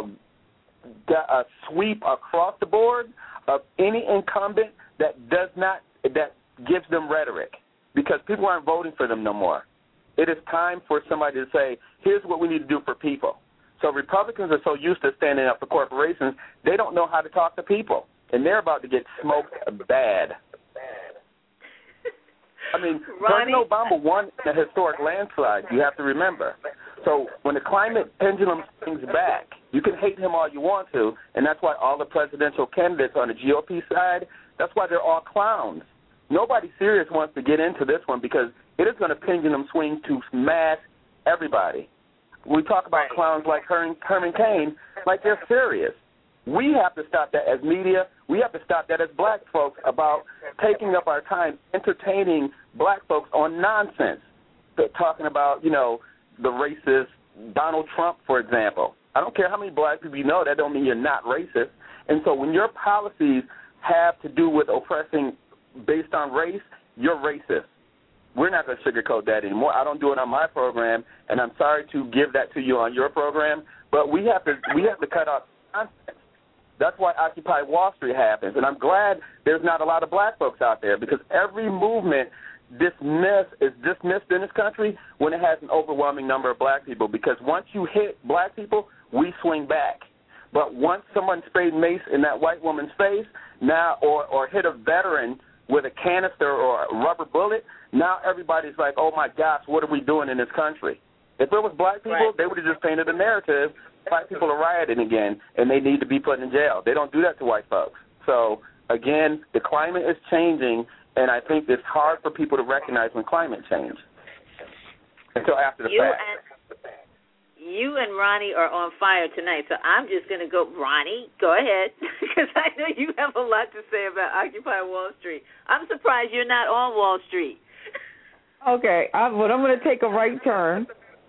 Speaker 10: sweep across the board of any incumbent that gives them rhetoric because people aren't voting for them no more. It is time for somebody to say, here's what we need to do for people. So Republicans are so used to standing up for corporations, they don't know how to talk to people, and they're about to get smoked bad. I mean, President Obama won a historic landslide, you have to remember. So when the climate pendulum swings back, you can hate him all you want to, and that's why all the presidential candidates on the GOP side, that's why they're all clowns. Nobody serious wants to get into this one because it is going to pendulum swing to smash everybody. We talk about clowns like Herman Cain, like they're serious. We have to stop that as media. We have to stop that as black folks about taking up our time entertaining black folks on nonsense. They're talking about, the racist Donald Trump, for example. I don't care how many black people you know, that don't mean you're not racist. And so when your policies have to do with oppressing based on race, you're racist. We're not going to sugarcoat that anymore. I don't do it on my program, and I'm sorry to give that to you on your program, but we have to cut out nonsense. That's why Occupy Wall Street happens, and I'm glad there's not a lot of black folks out there because every movement is dismissed in this country when it has an overwhelming number of black people because once you hit black people, we swing back. But once someone sprayed mace in that white woman's face now or hit a veteran with a canister or a rubber bullet, now everybody's like, oh, my gosh, what are we doing in this country? If it was black people, they would have just painted a narrative. Black people are rioting again, and they need to be put in jail. They don't do that to white folks. So, again, the climate is changing, and I think it's hard for people to recognize when climate change until after the fact.
Speaker 8: You and Ronnie are on fire tonight, so I'm just going to go. Ronnie, go ahead, because I know you have a lot to say about Occupy Wall Street. I'm surprised you're not on Wall Street.
Speaker 11: Okay, I'm going to take a right turn.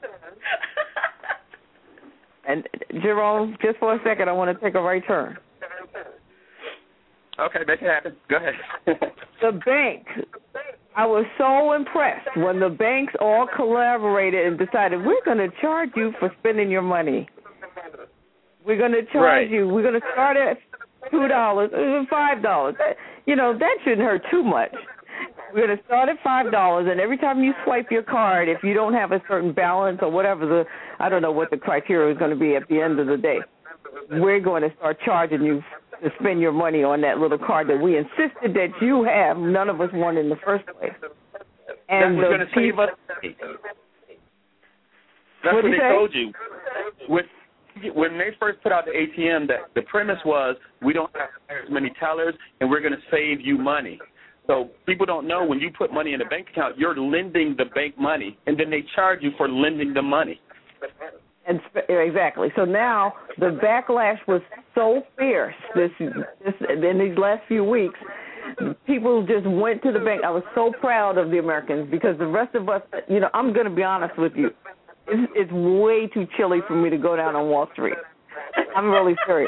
Speaker 11: And, Jerome, just for a second, I want to take a right turn.
Speaker 10: Okay, make it happen. Go ahead.
Speaker 11: The bank. I was so impressed when the banks all collaborated and decided, we're going to charge you for spending your money. We're going to charge you. We're going to start at $2, even $5. That shouldn't hurt too much. We're going to start at $5, and every time you swipe your card, if you don't have a certain balance or whatever I don't know what the criteria is going to be at the end of the day, we're going to start charging you to spend your money on that little card that we insisted that you have. None of us wanted in the first place. And
Speaker 10: that's going to save us. That's what they told you. when they first put out the ATM, the premise was we don't have as many tellers, and we're going to save you money. So people don't know when you put money in a bank account, you're lending the bank money, and then they charge you for lending the money.
Speaker 11: And exactly. So now the backlash was so fierce in these last few weeks. People just went to the bank. I was so proud of the Americans because the rest of us, I'm going to be honest with you. It's way too chilly for me to go down on Wall Street. I'm really serious.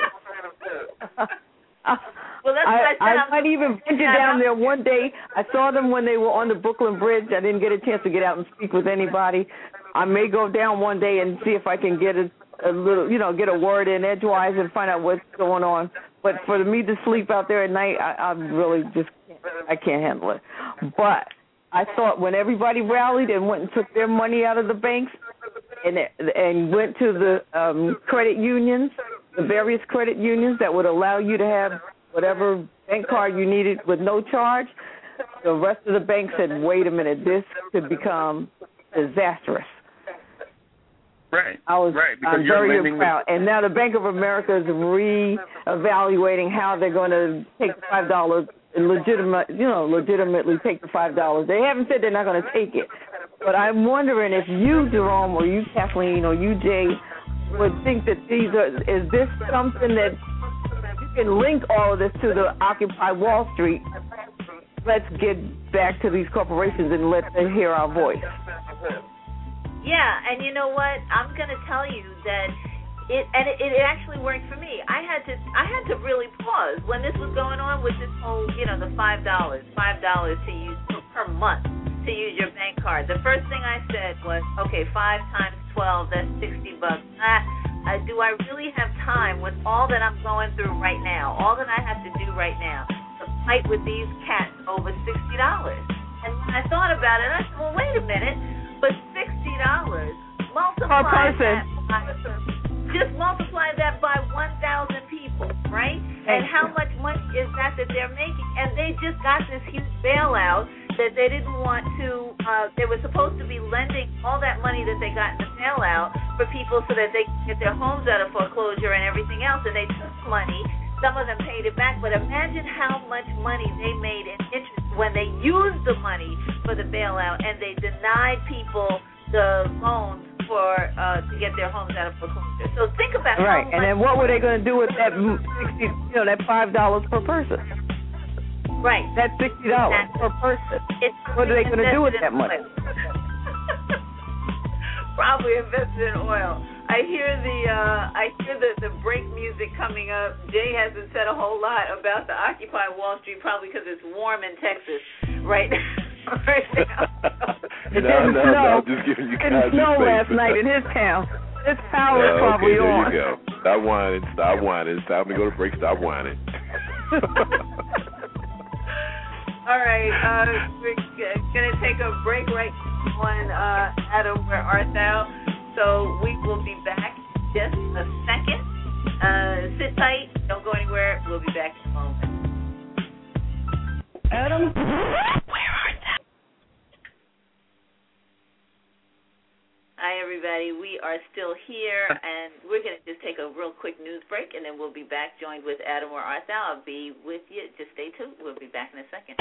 Speaker 8: Well, that's
Speaker 11: I might even venture down there one day. I saw them when they were on the Brooklyn Bridge. I didn't get a chance to get out and speak with anybody. I may go down one day and see if I can get a little, get a word in edgewise and find out what's going on. But for me to sleep out there at night, I really just can't handle it. But I thought when everybody rallied and went and took their money out of the banks and went to the credit unions, the various credit unions that would allow you to have whatever bank card you needed with no charge, the rest of the banks said, wait a minute, this could become disastrous.
Speaker 10: Right.
Speaker 11: I'm very proud. And now the Bank of America is reevaluating how they're going to take the $5 and legitimately take the $5. They haven't said they're not going to take it. But I'm wondering if you, Jerome, or you, Kathleen, or you, Jay, would think that is this something that you can link all of this to the Occupy Wall Street? Let's get back to these corporations and let them hear our voice.
Speaker 8: Yeah, and you know what? I'm going to tell you that it actually worked for me. I had to really pause when this was going on with this whole, the $5 to use per month to use your bank card. The first thing I said was, okay, 5 times 12, that's $60. Do I really have time with all that I'm going through right now, all that I have to do right now, to fight with these cats over $60? And when I thought about it, I said, well, wait a minute. But $60, multiply that just multiply that by 1,000 people, right? And how much money is that they're making? And they just got this huge bailout that they didn't want to. They were supposed to be lending all that money that they got in the bailout for people so that they could get their homes out of foreclosure and everything else. And they took money. Some of them paid it back, but imagine how much money they made in interest when they used the money for the bailout and they denied people the loans for to get their homes out of foreclosure. So think about
Speaker 11: right,
Speaker 8: how
Speaker 11: and then what were they going to do with that that $5 per person?
Speaker 8: Right,
Speaker 11: that's $60 per person. What are they going to do with that money?
Speaker 8: Probably invested in oil. I hear the break music coming up. Jay hasn't said a whole lot about the Occupy Wall Street, probably because it's warm in Texas right now.
Speaker 7: No, just giving you guys
Speaker 11: it snowed last night in his town. His power is probably on.
Speaker 7: There you go. Stop whining. It's time to go to break. Stop whining.
Speaker 8: All right, we're going to take a break right on Adam, Where Art Thou? So we will be back in just a second. Sit tight. Don't go anywhere. We'll be back in a moment.
Speaker 3: Adam?
Speaker 8: Where art thou? Hi, everybody. We are still here, and we're going to just take a real quick news break, and then we'll be back joined with Adam, Where Art Thou? I'll be with you. Just stay tuned. We'll be back in a second.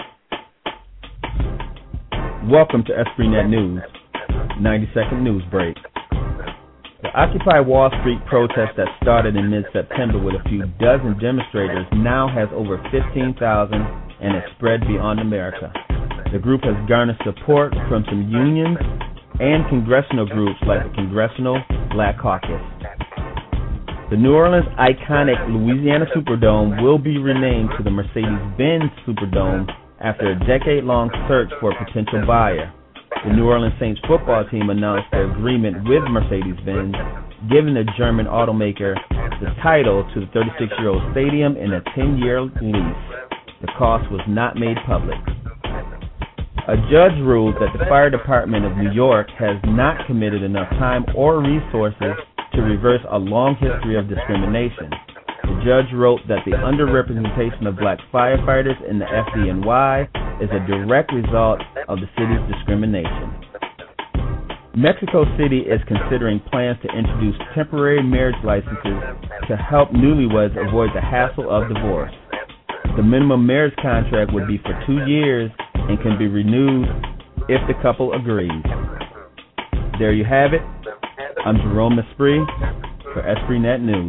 Speaker 13: Welcome to EspritNet News, 90-second news break. The Occupy Wall Street protest that started in mid-September with a few dozen demonstrators now has over 15,000 and has spread beyond America. The group has garnered support from some unions and congressional groups like the Congressional Black Caucus. The New Orleans iconic Louisiana Superdome will be renamed to the Mercedes-Benz Superdome after a decade-long search for a potential buyer. The New Orleans Saints football team announced their agreement with Mercedes-Benz, giving the German automaker the title to the 36-year-old stadium in a 10-year lease. The cost was not made public. A judge ruled that the fire department of New York has not committed enough time or resources to reverse a long history of discrimination. The judge wrote that the underrepresentation of black firefighters in the FDNY is a direct result of the city's discrimination. Mexico City is considering plans to introduce temporary marriage licenses to help newlyweds avoid the hassle of divorce. The minimum marriage contract would be for 2 years and can be renewed if the couple agrees. There you have it. I'm Jerome Esprit for EspritNet News.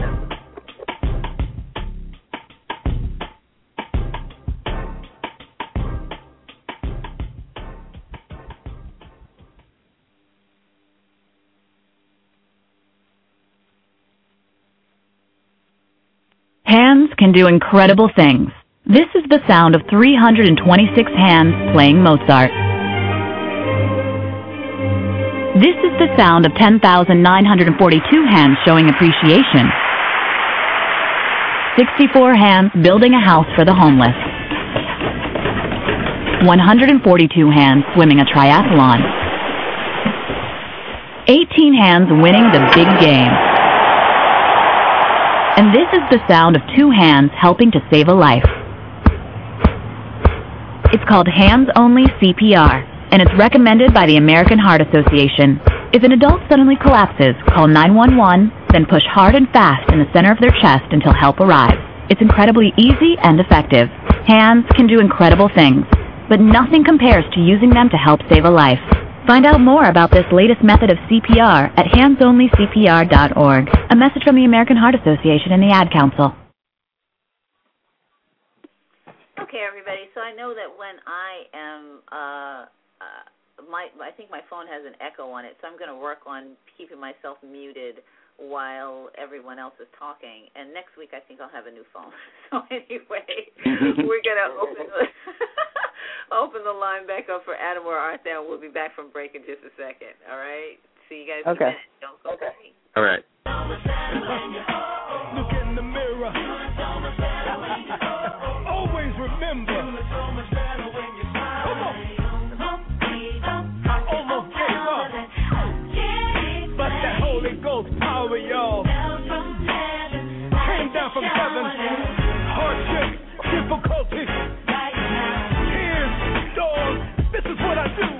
Speaker 14: Hands can do incredible things. This is the sound of 326 hands playing Mozart. This is the sound of 10,942 hands showing appreciation. 64 hands building a house for the homeless. 142 hands swimming a triathlon. 18 hands winning the big game. And this is the sound of 2 hands helping to save a life. It's called hands-only CPR, and it's recommended by the American Heart Association. If an adult suddenly collapses, call 911, then push hard and fast in the center of their chest until help arrives. It's incredibly easy and effective. Hands can do incredible things, but nothing compares to using them to help save a life. Find out more about this latest method of CPR at handsonlycpr.org. A message from the American Heart Association and the Ad Council.
Speaker 8: Okay, everybody. So I know that when I am, I think my phone has an echo on it, so I'm going to work on keeping myself muted while everyone else is talking. And next week, I think I'll have a new phone. So anyway, we're going to open the line back up for Adam or Arthur. We'll be back from break in just a second. All right? See you guys in a minute. Don't go away.
Speaker 10: All right.
Speaker 15: Look in the mirror. Always remember. Come on. I almost gave up. But that Holy Ghost power, y'all, came down from heaven. Hardship, difficulty, tears, storms. This is what I do.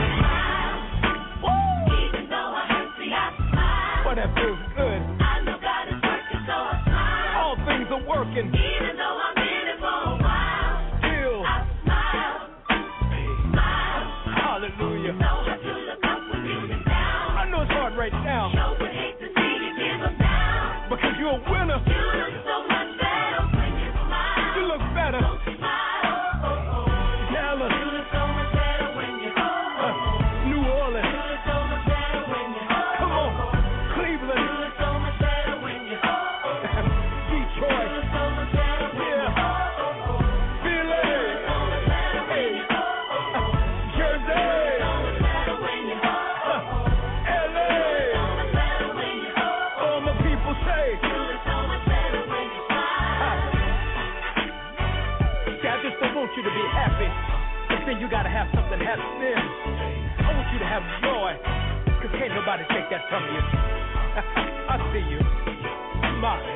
Speaker 15: Even though I hurt, see, I smile. But that feels good. I know God is working, so I smile. All things are working. Even though I'm in it for a while. Still, I smile. Smile. Hallelujah. Know that you look up when you've been down. I know it's hard right now. Sure would hate to see you give up now. Because you're a winner. You look so much better when you smile. You look better. So smile. Dallas. You look so much better when you New Orleans. You look so much better when you come on. Cleveland. You look so much better when you Detroit. You look so much better when you Philly. You look so much better when you Jersey. You look so much better when you LA. You look so much better when you all my people say. You look so much better when you smile. See, I just don't want you to be happy. But then you gotta have something happening. I want you to have joy. Cause can't nobody take that from you. I see you. Smile.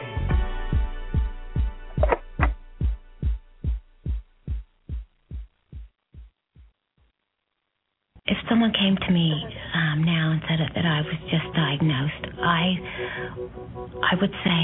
Speaker 16: If someone came to me now and said that I was just diagnosed, I would say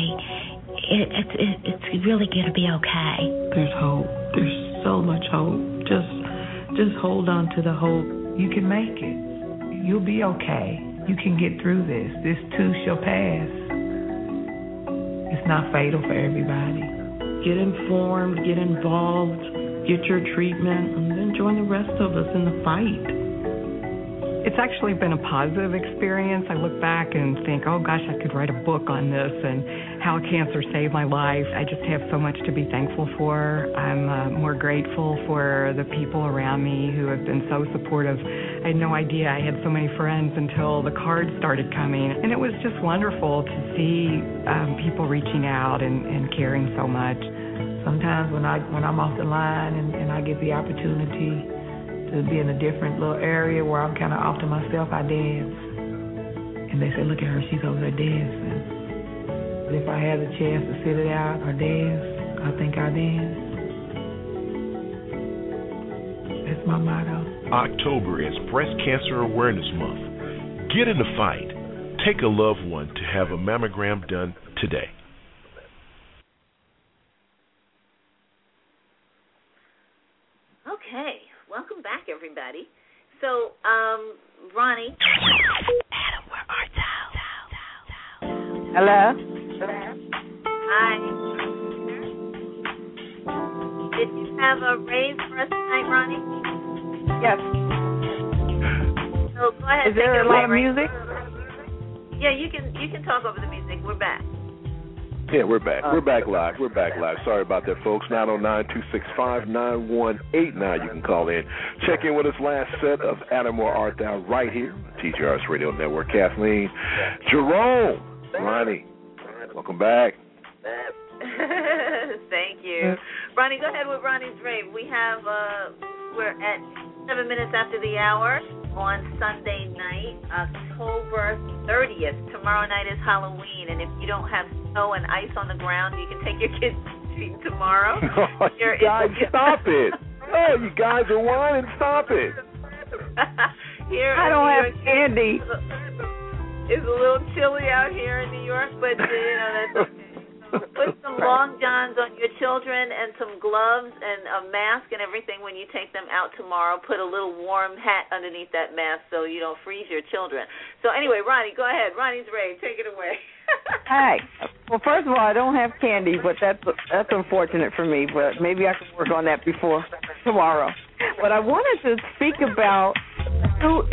Speaker 16: it's really going to be okay.
Speaker 17: There's hope. There's so much hope. Just hold on to the hope. You can make it. You'll be okay. You can get through this. This too shall pass. It's not fatal for everybody. Get informed, get involved, get your treatment, and then join the rest of us in the fight.
Speaker 18: It's actually been a positive experience. I look back and think, oh gosh, I could write a book on this and how cancer saved my life. I just have so much to be thankful for. I'm more grateful for the people around me who have been so supportive. I had no idea I had so many friends until the cards started coming. And it was just wonderful to see people reaching out and caring so much.
Speaker 17: Sometimes when I'm off the line and I get the opportunity to be in a different little area where I'm kind of off to myself, I dance. And they say, look at her, she's over there dancing. But if I had the chance to sit it out or dance, I think I dance. That's my motto.
Speaker 19: October is Breast Cancer Awareness Month.
Speaker 7: Get in the fight. Take a loved one to have a mammogram done today.
Speaker 8: Okay, welcome back, everybody. So, Ronnie.
Speaker 16: Adam, where art thou?
Speaker 11: Hello?
Speaker 8: Hi. Did you have a rave for us tonight, Ronnie?
Speaker 11: Yes.
Speaker 8: So go ahead.
Speaker 11: Is there a lot of music?
Speaker 8: Yeah, you can talk over the music. We're back.
Speaker 7: Yeah, we're back. We're back live. Sorry about that, folks. 909-265-9189. You can call in. Check in with us. Last set of Adam, Where Art Thou? Right here, TJRS Radio Network. Kathleen, Jerome, Ronnie, welcome back.
Speaker 8: Thank you. Ronnie, go ahead with Ronnie's rave. We have, we're at 7 minutes after the hour on Sunday night, October 30th. Tomorrow night is Halloween, and if you don't have snow and ice on the ground, you can take your kids trick-or-treating tomorrow.
Speaker 7: Oh, you guys, stop it. Oh, you guys are whining. Stop it.
Speaker 8: Here
Speaker 11: I don't have candy.
Speaker 8: It's a little chilly out here in New York, but, that's okay. Put some long johns on your children and some gloves and a mask and everything when you take them out tomorrow. Put a little warm hat underneath that mask so you don't freeze your children. So anyway, Ronnie, go ahead. Ronnie's rave. Take it away.
Speaker 11: Hi. Well, first of all, I don't have candy, but that's unfortunate for me. But maybe I can work on that before tomorrow. But I wanted to speak about two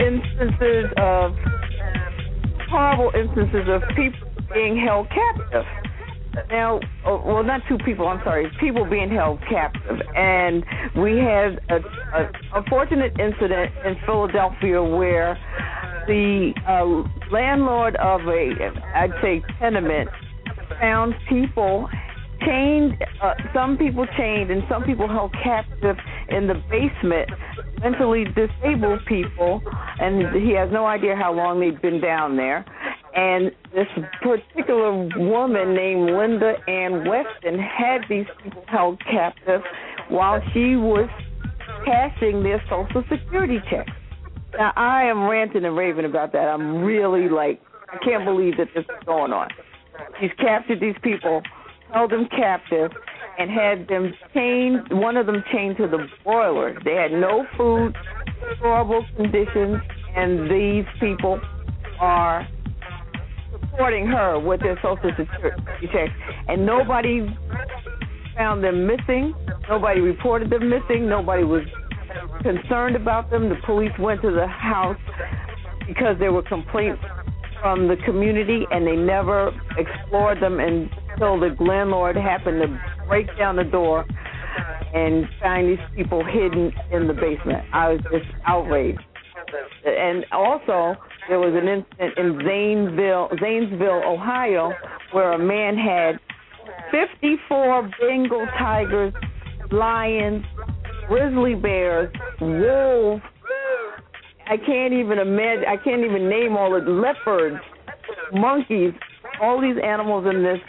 Speaker 11: horrible instances of people being held captive. Now, well, not two people, I'm sorry, people being held captive. And we had an unfortunate incident in Philadelphia where the landlord of I'd say tenement, found people chained, some people chained and some people held captive in the basement, mentally disabled people, and he has no idea how long they've been down there. And this particular woman named Linda Ann Weston had these people held captive while she was cashing their Social Security checks. Now, I am ranting and raving about that. I'm really I can't believe that this is going on. She's captured these people, held them captive, and had them chained, one of them chained to the boiler. They had no food, horrible conditions, and these people are supporting her with their Social Security checks. And nobody found them missing. Nobody reported them missing. Nobody was concerned about them. The police went to the house because there were complaints from the community, and they never explored them until the landlord happened to break down the door and find these people hidden in the basement. I was just outraged. And also, there was an incident in Zanesville, Ohio, where a man had 54 Bengal tigers, lions, grizzly bears, wolves. I can't even name all the leopards, monkeys, all these animals in this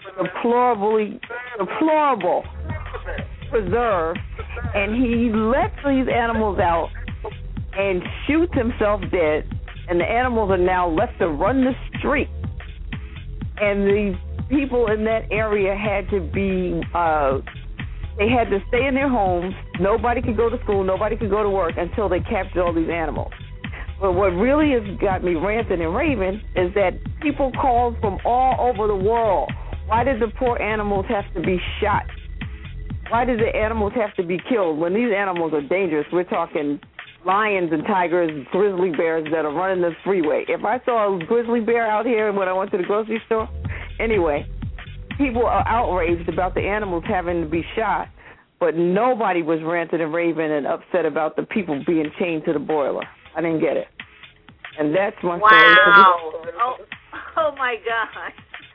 Speaker 11: deplorable preserve, and he lets these animals out and shoots himself dead, and the animals are now left to run the street. And the people in that area had to be, they had to stay in their homes. Nobody could go to school, nobody could go to work until they captured all these animals. But what really has got me ranting and raving is that people called from all over the world. Why did the poor animals have to be shot? Why did the animals have to be killed when these animals are dangerous? We're talking lions and tigers, grizzly bears that are running the freeway. If I saw a grizzly bear out here when I went to the grocery store, anyway, people are outraged about the animals having to be shot, but nobody was ranting and raving and upset about the people being chained to the boiler. I didn't get it. And that's my story.
Speaker 8: Wow. Oh my God.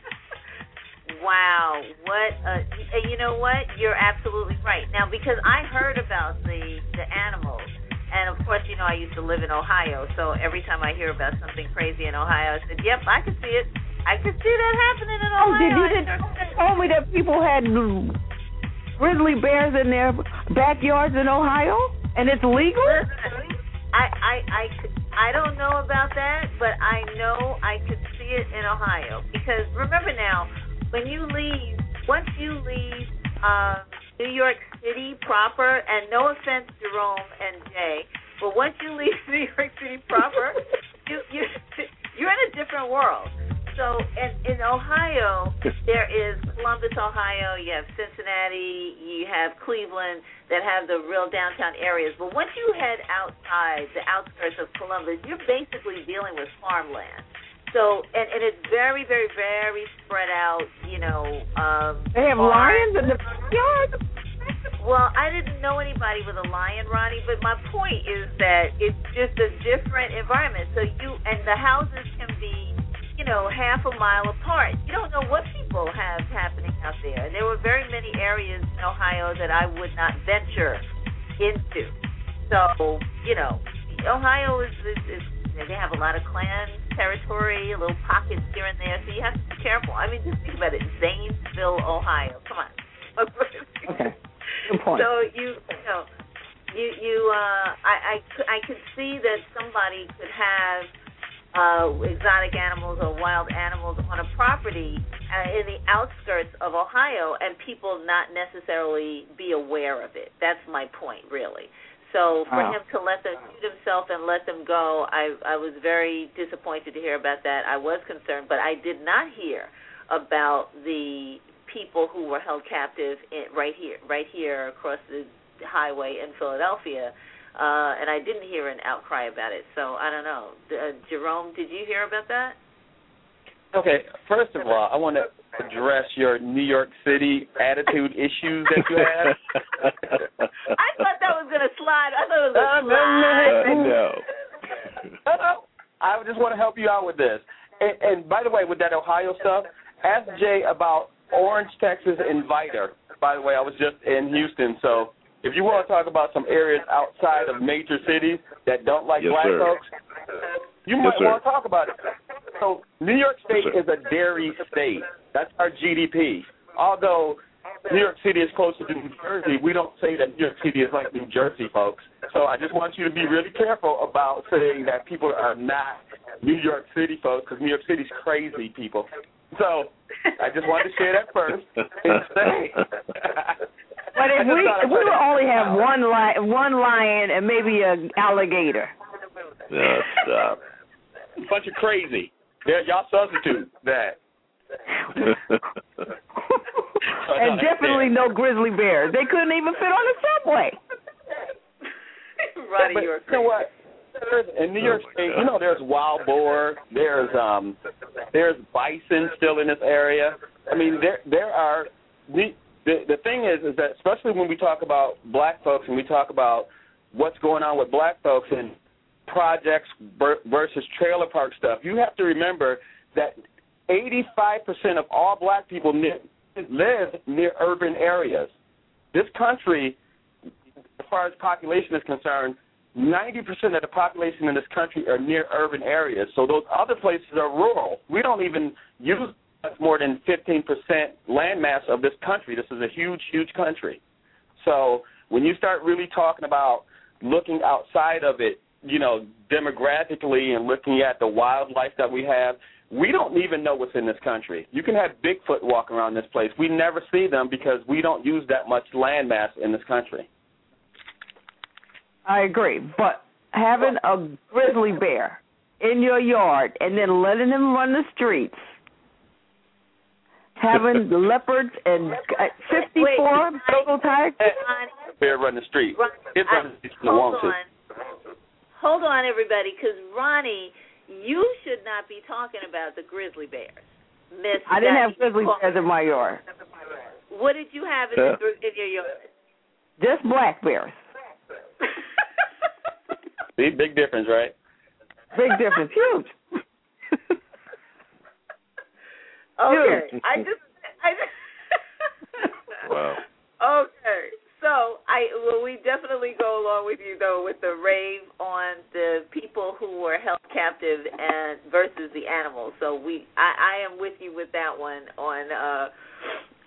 Speaker 8: Wow. You know what? You're absolutely right. Now, because I heard about the animals, and of course, I used to live in Ohio, so every time I hear about something crazy in Ohio, I said, yep, I can see it. I can see that happening in Ohio.
Speaker 11: You told me that people had grizzly bears in their backyards in Ohio, and it's legal?
Speaker 8: Listen, I I don't know about that, but I know I could see it in Ohio. Because remember now, when you leave, once you leave New York City proper, and no offense, Jerome and Jay, but once you leave New York City proper, you're in a different world. So in Ohio, there is Columbus, Ohio, you have Cincinnati, you have Cleveland that have the real downtown areas. But once you head outside the outskirts of Columbus, you're basically dealing with farmland. So, and it's very, very, very spread out, you know.
Speaker 11: They have lions in the yard?
Speaker 8: Well, I didn't know anybody with a lion, Ronnie, but my point is that it's just a different environment. So and the houses can be, you know, half a mile apart. You don't know what people have happening out there. And there were very many areas in Ohio that I would not venture into. So, you know, Ohio is they have a lot of Klan territory, little pockets here and there, so you have to be careful. I mean, just think about it. Zanesville, Ohio. Come on.
Speaker 11: Okay. Good point.
Speaker 8: So I could see that somebody could have exotic animals or wild animals on a property in the outskirts of Ohio, and people not necessarily be aware of it. That's my point, really. So for him to let them shoot himself and let them go, I was very disappointed to hear about that. I was concerned, but I did not hear about the people who were held captive right here across the highway in Philadelphia. And I didn't hear an outcry about it, so I don't know. Jerome, did you hear about that?
Speaker 10: Okay, first of all, I want to address your New York City attitude issues that you have.
Speaker 8: I thought that was going to slide. I thought it was going to slide.
Speaker 10: No. I just want to help you out with this. And by the way, with that Ohio stuff, ask Jay about Orange, Texas, and Viter. By the way, I was just in Houston, so if you want to talk about some areas outside of major cities that don't like black folks, you might want to talk about it. So New York State is a dairy state. That's our GDP. Although New York City is closer to New Jersey, we don't say that New York City is like New Jersey, folks. So I just want you to be really careful about saying that people are not New York City folks, because New York City's crazy people. So I just wanted to share that first and say.
Speaker 11: But if we would only have one lion and maybe an alligator.
Speaker 10: Stop. Bunch of crazy. Y'all substitute that.
Speaker 11: And definitely no grizzly bears. They couldn't even fit on the subway.
Speaker 8: Ronnie, you're crazy.
Speaker 10: You know what? In New York State, you know, there's wild boar, there's bison still in this area. I mean, there are the thing is that especially when we talk about black folks and we talk about what's going on with black folks and projects versus trailer park stuff, you have to remember that 85% of all black people live near urban areas. This country, as far as population is concerned, 90% of the population in this country are near urban areas. So those other places are rural. We don't even use more than 15% land mass of this country. This is a huge, huge country. So when you start really talking about looking outside of it, you know, demographically and looking at the wildlife that we have, we don't even know what's in this country. You can have Bigfoot walking around this place. We never see them because we don't use that much land mass in this country.
Speaker 11: I agree, but having a grizzly bear in your yard and then letting them run the streets, having leopards and 54 Bengal tigers.
Speaker 10: Bear run the street.
Speaker 8: Hold on, everybody, because Ronnie, you should not be talking about the grizzly bears.
Speaker 11: I didn't have grizzly bears in my yard.
Speaker 8: What did you have in your yard?
Speaker 11: Just black bears.
Speaker 10: See, big difference, right?
Speaker 11: Big difference, huge.
Speaker 8: Okay,
Speaker 11: huge.
Speaker 8: I just.
Speaker 10: Wow.
Speaker 8: Okay, so we definitely go along with you though with the rave on the people who were held captive and versus the animals. So I am with you with that one on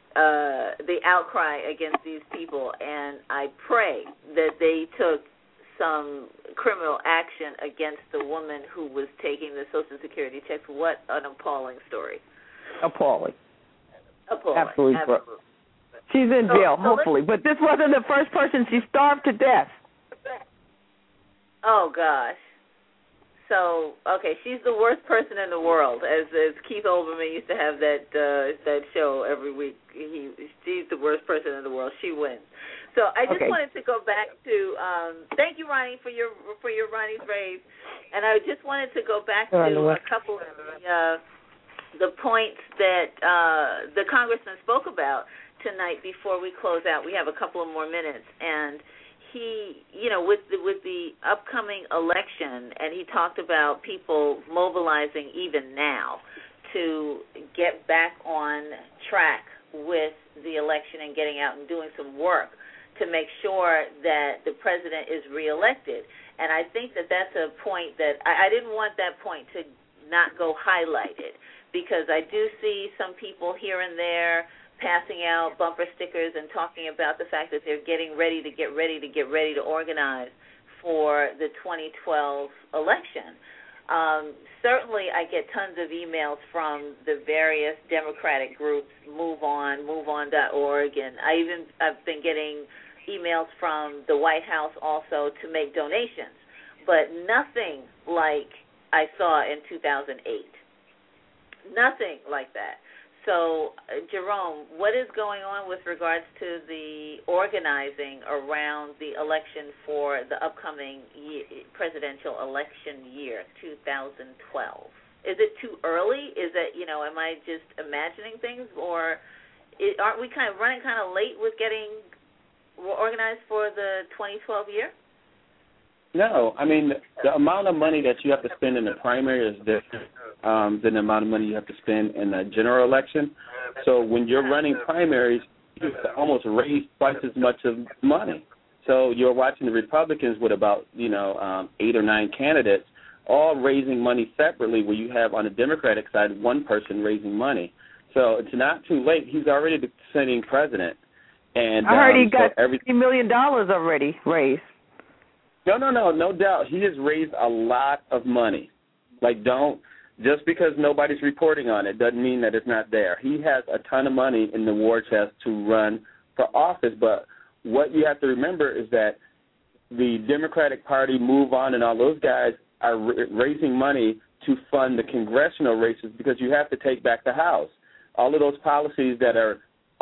Speaker 8: the outcry against these people, and I pray that they took some criminal action against the woman who was taking the Social Security checks. What an appalling story.
Speaker 11: Appalling.
Speaker 8: Absolutely.
Speaker 11: She's in jail, hopefully. But this wasn't the first person. She starved to death.
Speaker 8: Oh, gosh. So, okay, she's the worst person in the world, as Keith Olbermann used to have that show every week. She's the worst person in the world. She wins. So I just wanted to go back to thank you, Ronnie, for your Ronnie's Rave, and I just wanted to go back to a couple of the points that the Congressman spoke about tonight before we close out. We have a couple of more minutes, and he, with the upcoming election, and he talked about people mobilizing even now to get back on track with the election and getting out and doing some work to make sure that the president is reelected. And I think that that's a point that I didn't want that point to not go highlighted, because I do see some people here and there passing out bumper stickers and talking about the fact that they're getting ready to organize for the 2012 election. Certainly, I get tons of emails from the various Democratic groups, MoveOn.org, and I've been getting emails from the White House also to make donations, but nothing like I saw in 2008. Nothing like that. So, Jerome, what is going on with regards to the organizing around the election for the upcoming presidential election year, 2012? Is it too early? Is it, am I just imagining things, or aren't we kind of running kind of late with getting organized for the 2012 year?
Speaker 10: No, I mean, the amount of money that you have to spend in the primary is different than the amount of money you have to spend in the general election. So when you're running primaries, you have to almost raise twice as much of money. So you're watching the Republicans with about, 8 or 9 candidates, all raising money separately, where you have on the Democratic side one person raising money. So it's not too late. He's already the sitting president. And
Speaker 11: I heard he got $50 million already raised.
Speaker 10: No doubt. He has raised a lot of money. Just because nobody's reporting on it doesn't mean that it's not there. He has a ton of money in the war chest to run for office, but what you have to remember is that the Democratic Party, MoveOn, and all those guys are raising money to fund the congressional races, because you have to take back the House. All of those policies that are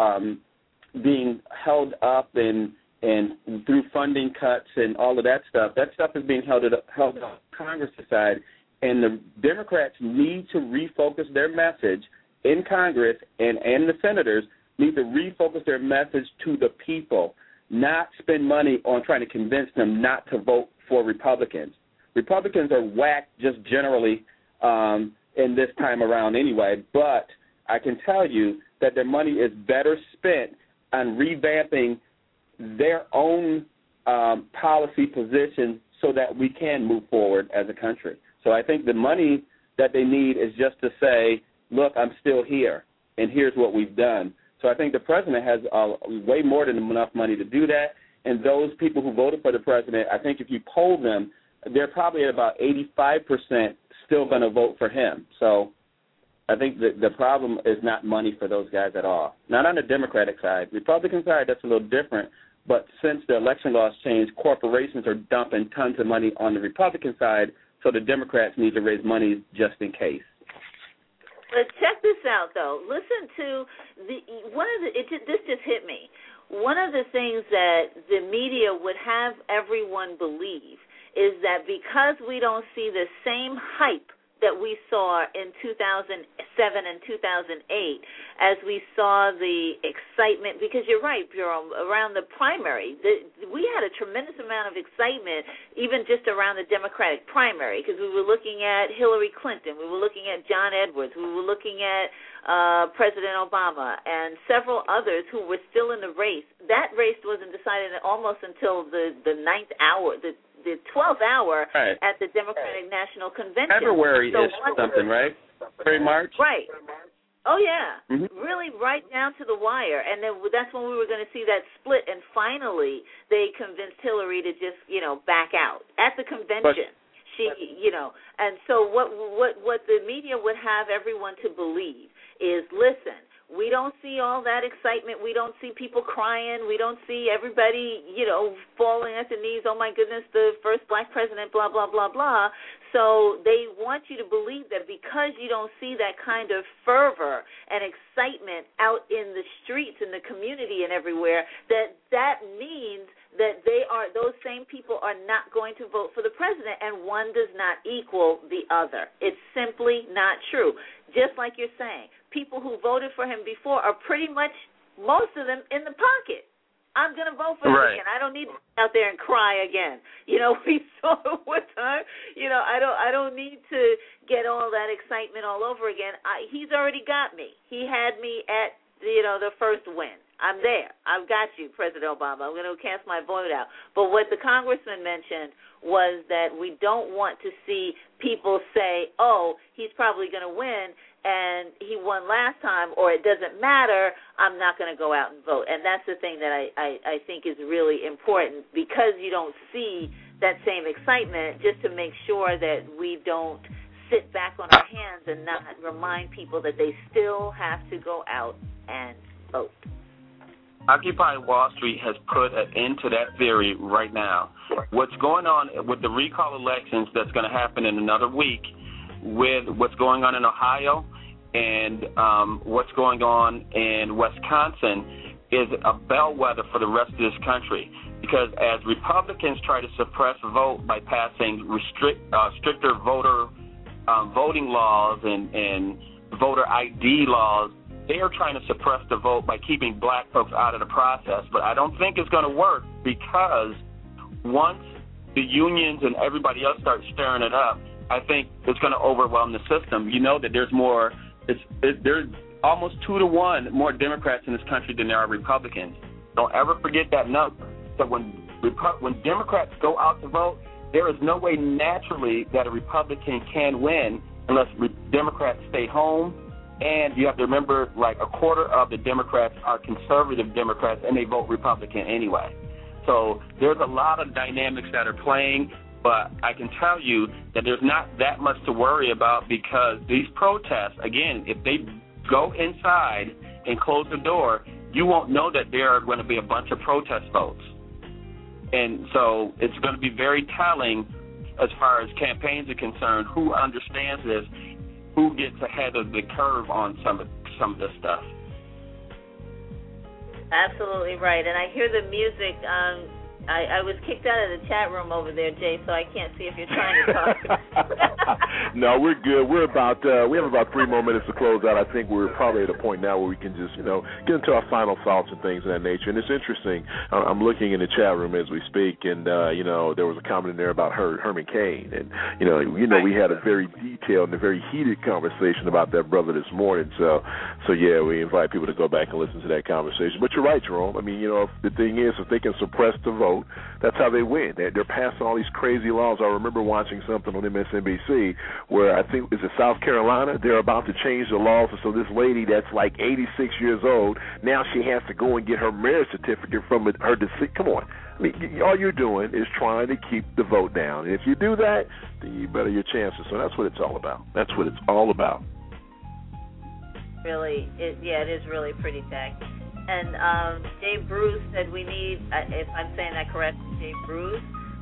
Speaker 10: being held up and through funding cuts and all of that stuff is being held up Congress side. And the Democrats need to refocus their message in Congress, and the senators need to refocus their message to the people, not spend money on trying to convince them not to vote for Republicans. Republicans are whacked just generally in this time around anyway, but I can tell you that their money is better spent on revamping their own policy position so that we can move forward as a country. So I think the money that they need is just to say, look, I'm still here, and here's what we've done. So I think the president has way more than enough money to do that, and those people who voted for the president, I think if you poll them, they're probably at about 85% still going to vote for him. So I think the problem is not money for those guys at all. Not on the Democratic side. Republican side, that's a little different. But since the election laws changed, corporations are dumping tons of money on the Republican side, so the Democrats need to raise money just in case.
Speaker 8: But check this out, though. Listen to this just hit me. One of the things that the media would have everyone believe is that because we don't see the same hype that we saw in 2007 and 2008 as we saw the excitement, because you're right, Jerome, around the primary. We had a tremendous amount of excitement even just around the Democratic primary, because we were looking at Hillary Clinton, we were looking at John Edwards, we were looking at President Obama and several others who were still in the race. That race wasn't decided almost until the ninth hour, the 12th hour at the Democratic National Convention.
Speaker 10: February is something, right? February, March?
Speaker 8: Right. Oh, yeah. Really right down to the wire. And then that's when we were going to see that split. And finally, they convinced Hillary to just, back out at the convention. And so what the media would have everyone to believe is, listen, we don't see all that excitement. We don't see people crying. We don't see everybody, falling at the knees. Oh, my goodness, the first black president, blah, blah, blah, blah. So they want you to believe that because you don't see that kind of fervor and excitement out in the streets, in the community and everywhere, that means that those same people are not going to vote for the president, and one does not equal the other. It's simply not true. Just like you're saying, people who voted for him before are pretty much, most of them, in the pocket. I'm going to vote for him again. I don't need to go out there and cry again. We saw it one time. I don't need to get all that excitement all over again. He's already got me. He had me at, the first win. I'm there. I've got you, President Obama. I'm going to cast my vote out. But what the congressman mentioned was that we don't want to see people say, oh, he's probably going to win, and he won last time, or it doesn't matter, I'm not going to go out and vote. And that's the thing that I think is really important, because you don't see that same excitement, just to make sure that we don't sit back on our hands and not remind people that they still have to go out and vote.
Speaker 10: Occupy Wall Street has put an end to that theory right now. What's going on with the recall elections that's going to happen in another week, with what's going on in Ohio and what's going on in Wisconsin, is a bellwether for the rest of this country. Because as Republicans try to suppress vote by passing stricter voting laws and voter ID laws, they are trying to suppress the vote by keeping black folks out of the process. But I don't think it's going to work, because once the unions and everybody else start stirring it up, I think it's going to overwhelm the system. That there's almost 2-to-1 more Democrats in this country than there are Republicans. Don't ever forget that number. So when Democrats go out to vote, there is no way naturally that a Republican can win unless Democrats stay home. And you have to remember, like, a quarter of the Democrats are conservative Democrats, and they vote Republican anyway. So there's a lot of dynamics that are playing, but I can tell you that there's not that much to worry about, because these protests, again, if they go inside and close the door, you won't know that there are going to be a bunch of protest votes. And so it's going to be very telling as far as campaigns are concerned, who understands this, who gets ahead of the curve on some of this stuff.
Speaker 8: Absolutely right. And I hear the music. I was kicked out of the chat room over there, Jay, so I can't see if you're trying to talk.
Speaker 7: No, we're good. We have about 3 more minutes to close out. I think we're probably at a point now where we can just, get into our final thoughts and things of that nature. And it's interesting. I'm looking in the chat room as we speak, and there was a comment in there about Herman Cain, and we had a very detailed and a very heated conversation about that brother this morning. So yeah, we invite people to go back and listen to that conversation. But you're right, Jerome. I mean, the thing is, if they can suppress the vote, that's how they win. They're passing all these crazy laws. I remember watching something on MSNBC where I think, is it South Carolina? They're about to change the laws. So this lady that's like 86 years old, now she has to go and get her marriage certificate from her deceased. Come on. I mean, all you're doing is trying to keep the vote down. And if you do that, then you better your chances. So that's what it's all about. That's what it's all about.
Speaker 8: Really, it is really pretty tacky. And Jay Bruce said we need, if I'm saying that correctly, Jay Bruce,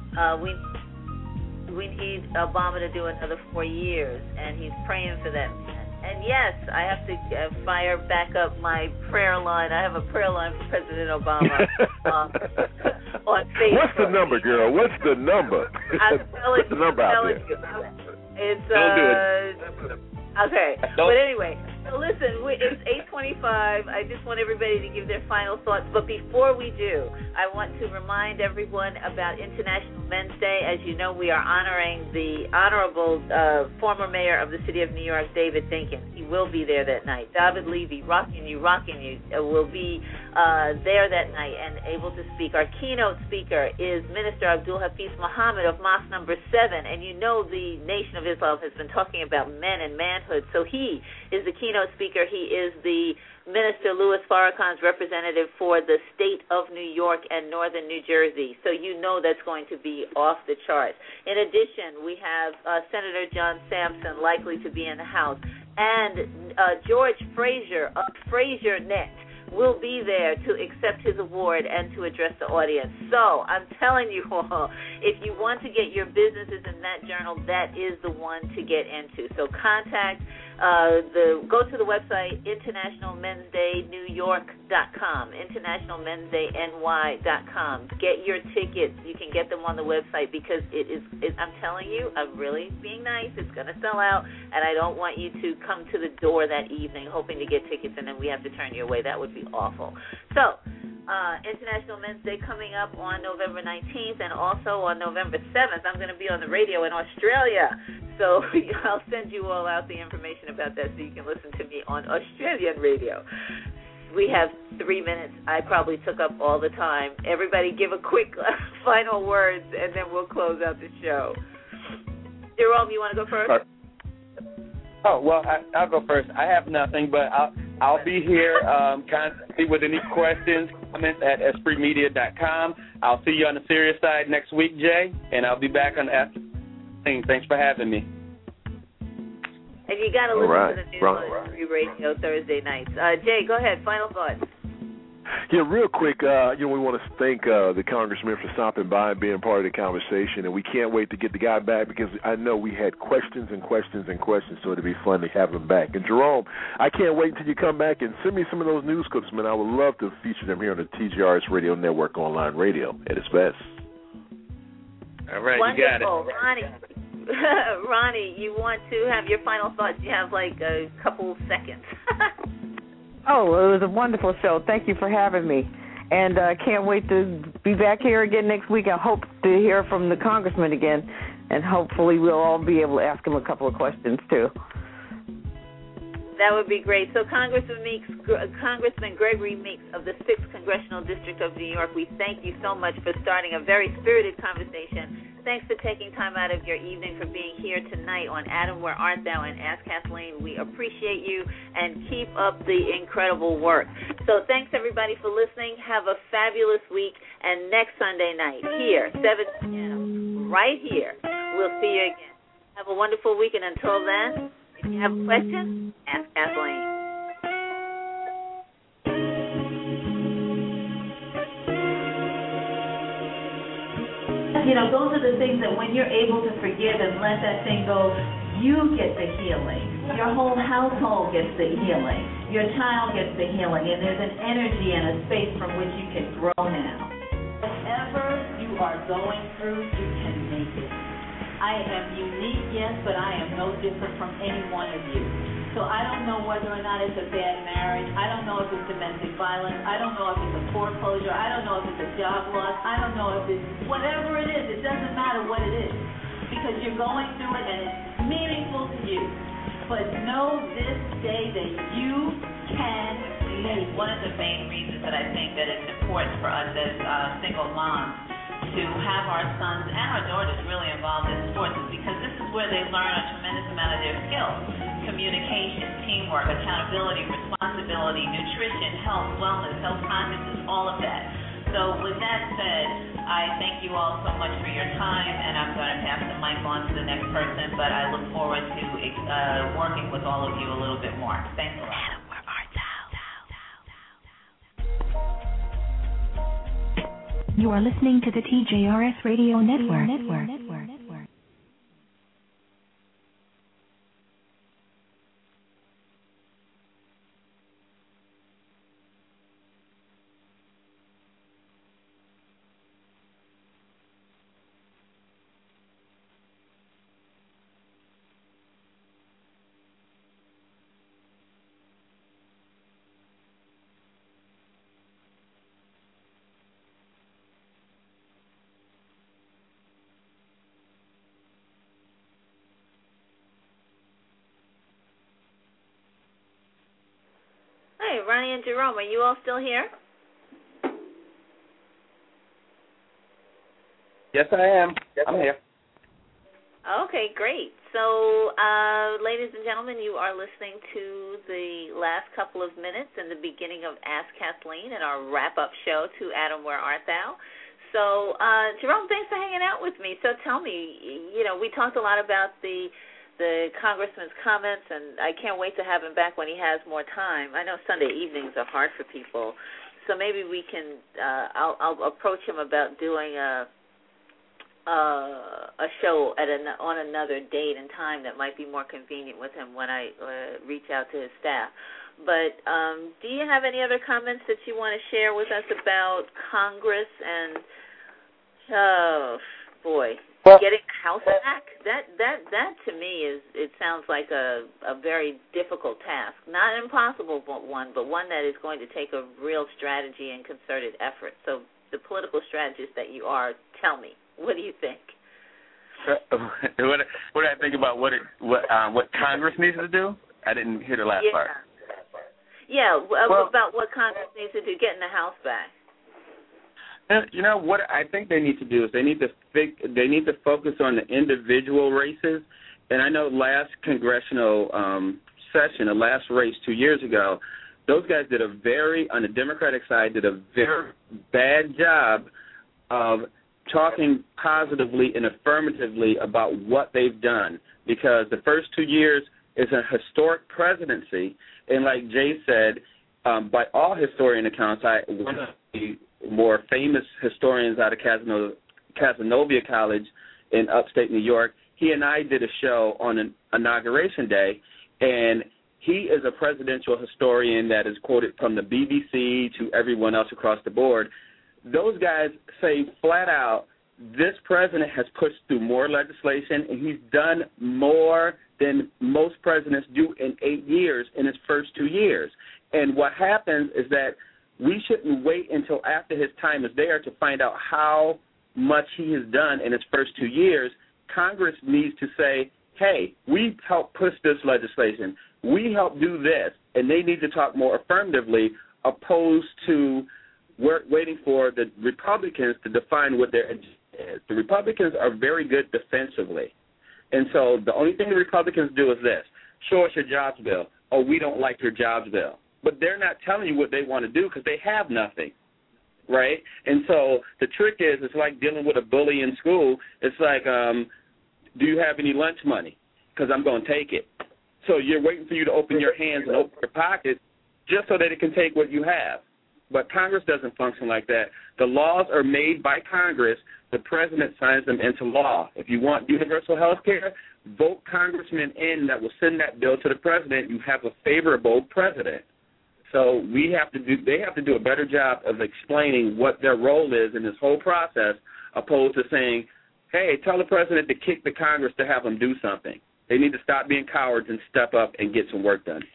Speaker 8: we need Obama to do another 4 years, and he's praying for that man. And yes, I have to fire back up my prayer line. I have a prayer line for President Obama on Facebook.
Speaker 7: What's the number, girl? What's the number?
Speaker 8: I'm telling
Speaker 7: What's the number out there?
Speaker 8: It's
Speaker 7: Don't do it.
Speaker 8: Okay, but anyway, so listen, it's 8:25. I just want everybody to give their final thoughts. But before we do, I want to remind everyone about International Men's Day. As you know, we are honoring the honorable former mayor of the city of New York, David Dinkins. He will be there that night. David Levy, Rockin' You, will be there that night and able to speak. Our keynote speaker is Minister Abdul Hafiz Muhammad of Mosque Number 7. And you know the Nation of Islam has been talking about men and manhood, so he is the keynote keynote speaker. He is the Minister Louis Farrakhan's representative for the state of New York and northern New Jersey. So you know that's going to be off the charts. In addition, we have Senator John Sampson likely to be in the House. And George Frazier of FrazierNet will be there to accept his award and to address the audience. So I'm telling you all, if you want to get your businesses in that journal, that is the one to get into. So contact go to the website internationalmensdaynewyork.com, internationalmensdayny.com. Get your tickets. You can get them on the website because I'm telling you, I'm really being nice. It's going to sell out, and I don't want you to come to the door that evening hoping to get tickets and then we have to turn you away. That would be awful. So, International Men's Day coming up on November 19th, and also on November 7th, I'm going to be on the radio in Australia. So I'll send you all out the information about that so you can listen to me on Australian radio. We have 3 minutes. I probably took up all the time. Everybody give a quick final words, and then we'll close out the show. Jerome, you want to go first?
Speaker 10: Oh, well, I'll go first. I have nothing, but I'll be here. Contact me with any questions, comments at espritmedia.com. I'll see you on the serious side next week, Jay, and I'll be back on the after. Thanks for having me.
Speaker 8: And you got to listen to the News on Free Radio Thursday nights. Jay, go ahead. Final thoughts.
Speaker 7: Yeah, real quick, we want to thank the Congressman for stopping by and being part of the conversation, and we can't wait to get the guy back because I know we had questions and questions and questions, so it'll be fun to have him back. And Jerome, I can't wait until you come back and send me some of those news clips, man. I would love to feature them here on the TJRS Radio Network online radio at its best.
Speaker 10: All right,
Speaker 8: wonderful.
Speaker 10: You got it.
Speaker 8: Ronnie, you want to have your final thoughts? You have like a couple seconds.
Speaker 11: Oh, it was a wonderful show. Thank you for having me. And can't wait to be back here again next week. I hope to hear from the congressman again, and hopefully we'll all be able to ask him a couple of questions, too.
Speaker 8: That would be great. So Congressman Gregory Meeks of the 6th Congressional District of New York, we thank you so much for starting a very spirited conversation. Thanks for taking time out of your evening for being here tonight on Adam, Where Art Thou? And Ask Kathleen. We appreciate you and keep up the incredible work. So thanks, everybody, for listening. Have a fabulous week. And next Sunday night, here, 7 p.m., right here, we'll see you again. Have a wonderful week. And until then, if you have a question, ask Kathleen. Those are the things that when you're able to forgive and let that thing go, you get the healing. Your whole household gets the healing. Your child gets the healing. And there's an energy and a space from which you can grow now. Whatever you are going through, you can make it. I am unique, yes, but I am no different from any one of you. So I don't know whether or not it's a bad marriage. I don't know if it's domestic violence. I don't know if it's a foreclosure. I don't know if it's a job loss. I don't know if it's whatever it is. It doesn't matter what it is because you're going through it and it's meaningful to you. But know this day that you can make. One of the main reasons that I think that it's important for us as single moms to have our sons and our daughters really involved in sports is because this is where they learn a tremendous amount of their skills. Communication, teamwork, accountability, responsibility, nutrition, health, wellness, self-consciousness, all of that. So with that said, I thank you all so much for your time, and I'm going to pass the mic on to the next person, but I look forward to working with all of you a little bit more. Thanks a lot. Adam, where art thou?
Speaker 2: You are listening to the TJRS Radio Network.
Speaker 8: Hey, Ronnie and Jerome, are you all still here?
Speaker 10: Yes, I am. I'm here.
Speaker 8: Okay, great. So, ladies and gentlemen, you are listening to the last couple of minutes and the beginning of Ask Kathleen and our wrap-up show to Adam, Where Art Thou? So, Jerome, thanks for hanging out with me. So tell me, we talked a lot about the congressman's comments, and I can't wait to have him back when he has more time. I know Sunday evenings are hard for people, so maybe we can. I'll approach him about doing a show on another date and time that might be more convenient with him when I reach out to his staff. But do you have any other comments that you want to share with us about Congress and, getting the House back? That to me it sounds like a very difficult task. Not an impossible one, but one that is going to take a real strategy and concerted effort. So the political strategist that you are, tell me, what do you think?
Speaker 10: What do I think about what Congress needs to do? I didn't hear the last part.
Speaker 8: Yeah, about what Congress needs to do, getting the House back.
Speaker 10: You know what I think they need to do is they need to focus on the individual races. And I know last congressional session, the last race 2 years ago, those guys on the Democratic side, did a very bad job of talking positively and affirmatively about what they've done, because the first 2 years is a historic presidency, and like Jay said, by all historian accounts, one of the more famous historians out of Casanova College in upstate New York, he and I did a show on an inauguration day, and he is a presidential historian that is quoted from the BBC to everyone else across the board. Those guys say flat out, this president has pushed through more legislation, and he's done more than most presidents do in 8 years in his first 2 years. And what happens is that we shouldn't wait until after his time is there to find out how much he has done in his first 2 years. Congress needs to say, hey, we helped push this legislation. We helped do this. And they need to talk more affirmatively opposed to waiting for the Republicans to define what their agenda is. The Republicans are very good defensively. And so the only thing the Republicans do is this: show us your jobs bill. Oh, we don't like your jobs bill. But they're not telling you what they want to do because they have nothing, right? And so the trick is, it's like dealing with a bully in school. It's like, do you have any lunch money? Because I'm going to take it. So you're waiting for you to open your hands and open your pockets just so that it can take what you have. But Congress doesn't function like that. The laws are made by Congress. The president signs them into law. If you want universal health care, vote congressmen in that will send that bill to the president. You have a favorable president. So they have to do a better job of explaining what their role is in this whole process, opposed to saying, hey, tell the president to kick the Congress to have them do something. They need to stop being cowards and step up and get some work done.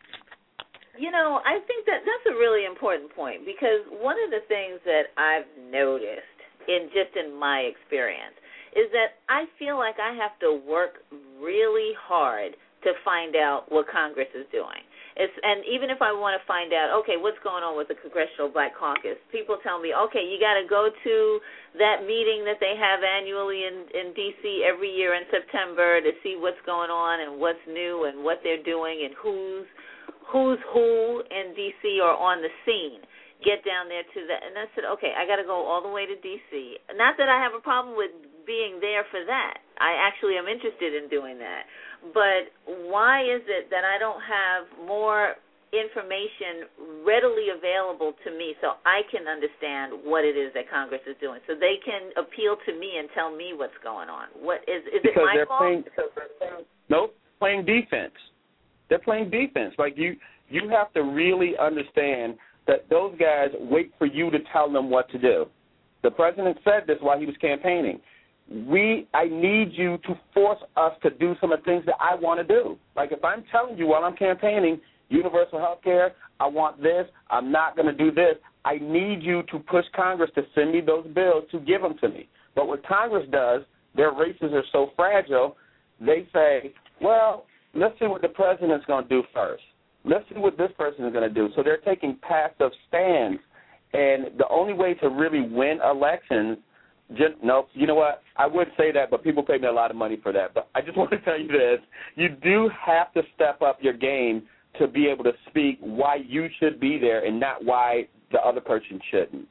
Speaker 8: I think that's a really important point, because one of the things that I've noticed in my experience is that I feel like I have to work really hard to find out what Congress is doing. And even if I want to find out, okay, what's going on with the Congressional Black Caucus, people tell me, okay, you got to go to that meeting that they have annually in D.C. every year in September to see what's going on and what's new and what they're doing and who's who in D.C. or on the scene. Get down there to that. And I said, okay, I got to go all the way to D.C. Not that I have a problem with being there for that. I actually am interested in doing that. But why is it that I don't have more information readily available to me so I can understand what it is that Congress is doing, so they can appeal to me and tell me what's going on? What is it my fault?
Speaker 10: Nope, playing defense. They're playing defense. Like you have to really understand that those guys wait for you to tell them what to do. The president said this while he was campaigning. I need you to force us to do some of the things that I want to do. Like if I'm telling you while I'm campaigning, universal health care, I want this, I'm not going to do this, I need you to push Congress to send me those bills to give them to me. But what Congress does, their races are so fragile, they say, well, let's see what the president's going to do first. Let's see what this person is going to do. So they're taking passive stands. And the only way to really win elections No, you know what? I would say that, but people pay me a lot of money for that. But I just want to tell you this. You do have to step up your game to be able to speak why you should be there and not why the other person shouldn't.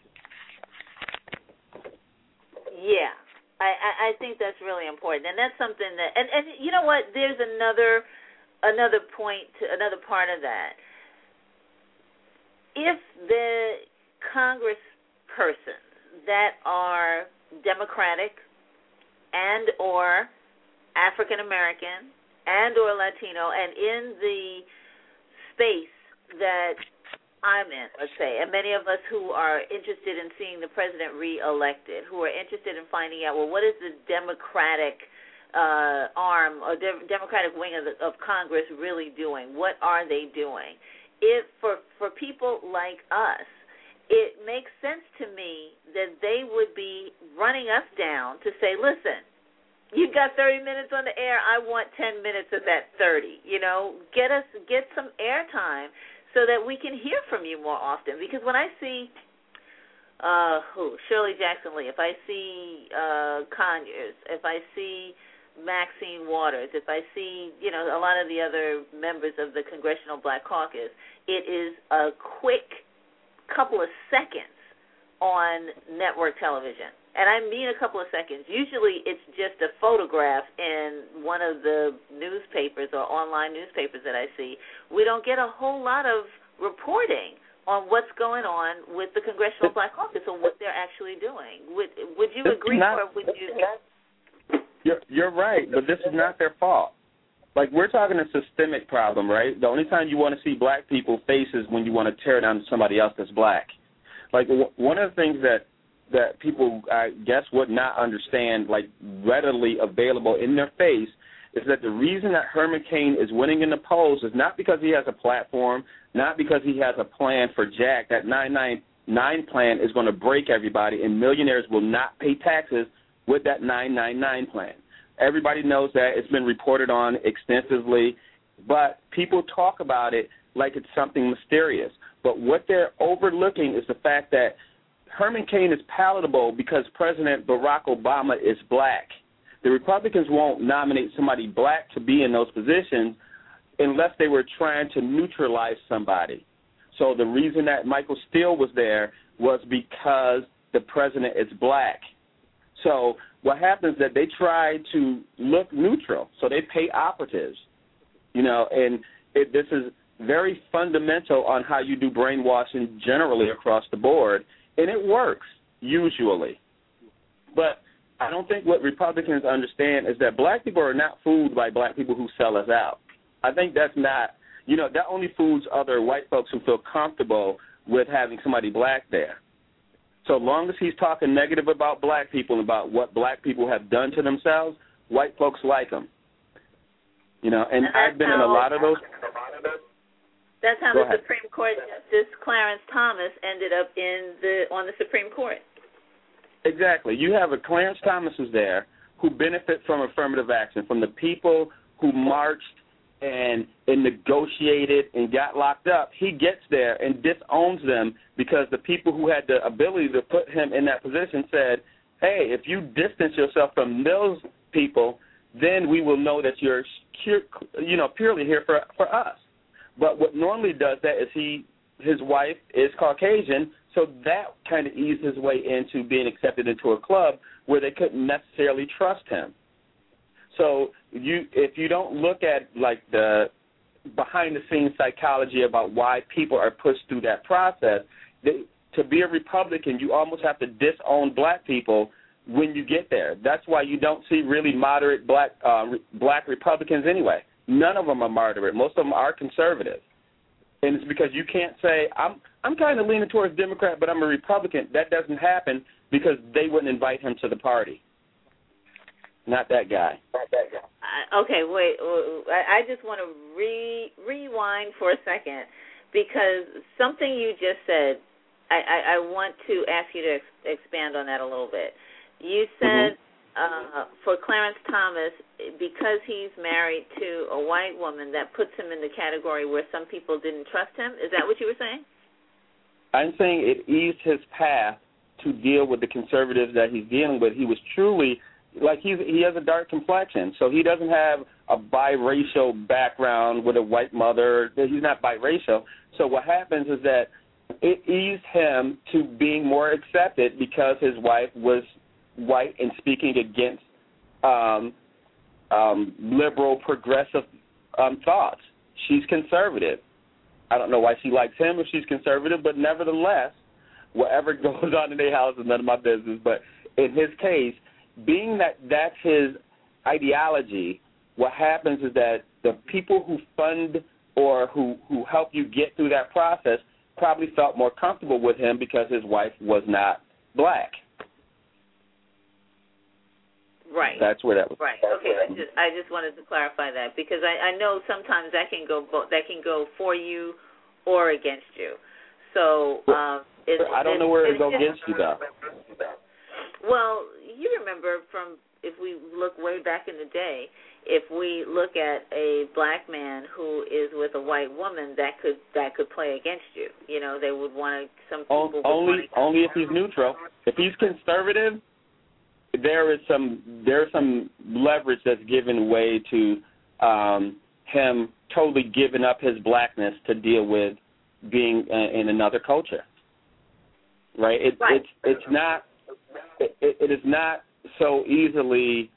Speaker 8: Yeah, I think that's really important. And that's something that, and you know what, there's another point, another part of that. If the congresspersons that are Democratic and or African American and or Latino and in the space that I'm in, let's say, and many of us who are interested in seeing the president reelected, who are interested in finding out, well, what is the Democratic arm or Democratic wing of Congress really doing? What are they doing? If for people like us, it makes sense to me that they would be running us down to say, listen, you've got 30 minutes on the air. I want 10 minutes of that 30. You know, get some airtime so that we can hear from you more often. Because when I see Shirley Jackson Lee, if I see Conyers, if I see Maxine Waters, if I see, you know, a lot of the other members of the Congressional Black Caucus, it is a quick couple of seconds on network television. And I mean a couple of seconds. Usually it's just a photograph in one of the newspapers or online newspapers that I see. We don't get a whole lot of reporting on what's going on with the Congressional Black Caucus and what they're actually doing. Would you agree or would you?
Speaker 10: You're right, but this is not their fault. Like, we're talking a systemic problem, right? The only time you want to see black people faces when you want to tear down somebody else that's black. Like, one of the things that people, I guess, would not understand, like, readily available in their face, is that the reason that Herman Cain is winning in the polls is not because he has a platform, not because he has a plan for Jack. That 999 plan is going to break everybody, and millionaires will not pay taxes with that 999 plan. Everybody knows that. It's been reported on extensively, but people talk about it like it's something mysterious. But what they're overlooking is the fact that Herman Cain is palatable because President Barack Obama is black. The Republicans won't nominate somebody black to be in those positions unless they were trying to neutralize somebody. So the reason that Michael Steele was there was because the president is black. So what happens is that they try to look neutral, so they pay operatives, you know, and this is very fundamental on how you do brainwashing generally across the board, and it works, usually. But I don't think what Republicans understand is that black people are not fooled by black people who sell us out. I think that's not, you know, that only fools other white folks who feel comfortable with having somebody black there. So long as he's talking negative about black people and about what black people have done to themselves, white folks like him. You know, and I've been in a lot of those.
Speaker 8: That's how the Supreme Court Justice Clarence Thomas ended up on the Supreme Court.
Speaker 10: Exactly. You have a Clarence Thomas is there who benefit from affirmative action, from the people who marched and negotiated and got locked up. He gets there and disowns them because the people who had the ability to put him in that position said, hey, if you distance yourself from those people, then we will know that you're, you know, purely here for us. But what normally does that is his wife is Caucasian, so that kind of eased his way into being accepted into a club where they couldn't necessarily trust him. So if you don't look at like the behind-the-scenes psychology about why people are pushed through that process, to be a Republican, you almost have to disown black people when you get there. That's why you don't see really moderate black Republicans anyway. None of them are moderate. Most of them are conservative. And it's because you can't say, I'm kind of leaning towards Democrat, but I'm a Republican. That doesn't happen because they wouldn't invite him to the party. Not that guy.
Speaker 8: Okay, wait. I just want to rewind for a second because something you just said, I want to ask you to expand on that a little bit. You said for Clarence Thomas, because he's married to a white woman, that puts him in the category where some people didn't trust him. Is that what you were saying?
Speaker 10: I'm saying it eased his path to deal with the conservatives that he's dealing with. He was truly, like, he has a dark complexion, so he doesn't have a biracial background with a white mother. He's not biracial. So what happens is that it eased him to being more accepted because his wife was white and speaking against liberal, progressive thoughts. She's conservative. I don't know why she likes him if she's conservative, but nevertheless, whatever goes on in their house is none of my business. But in his case, being that that's his ideology, what happens is that the people who fund or who help you get through that process probably felt more comfortable with him because his wife was not black.
Speaker 8: Right.
Speaker 10: That's where that was.
Speaker 8: Right. Okay. I just wanted to clarify that because I know sometimes that can go for you or against you. So
Speaker 10: I don't know where it goes against you though.
Speaker 8: Well, you remember from if we look way back in the day, if we look at a black man who is with a white woman, that could play against you. You know, they would want to. Some people
Speaker 10: only if he's neutral. If he's conservative, there is some leverage that's given way to him totally giving up his blackness to deal with being in another culture. Right? It's not. It is not so easily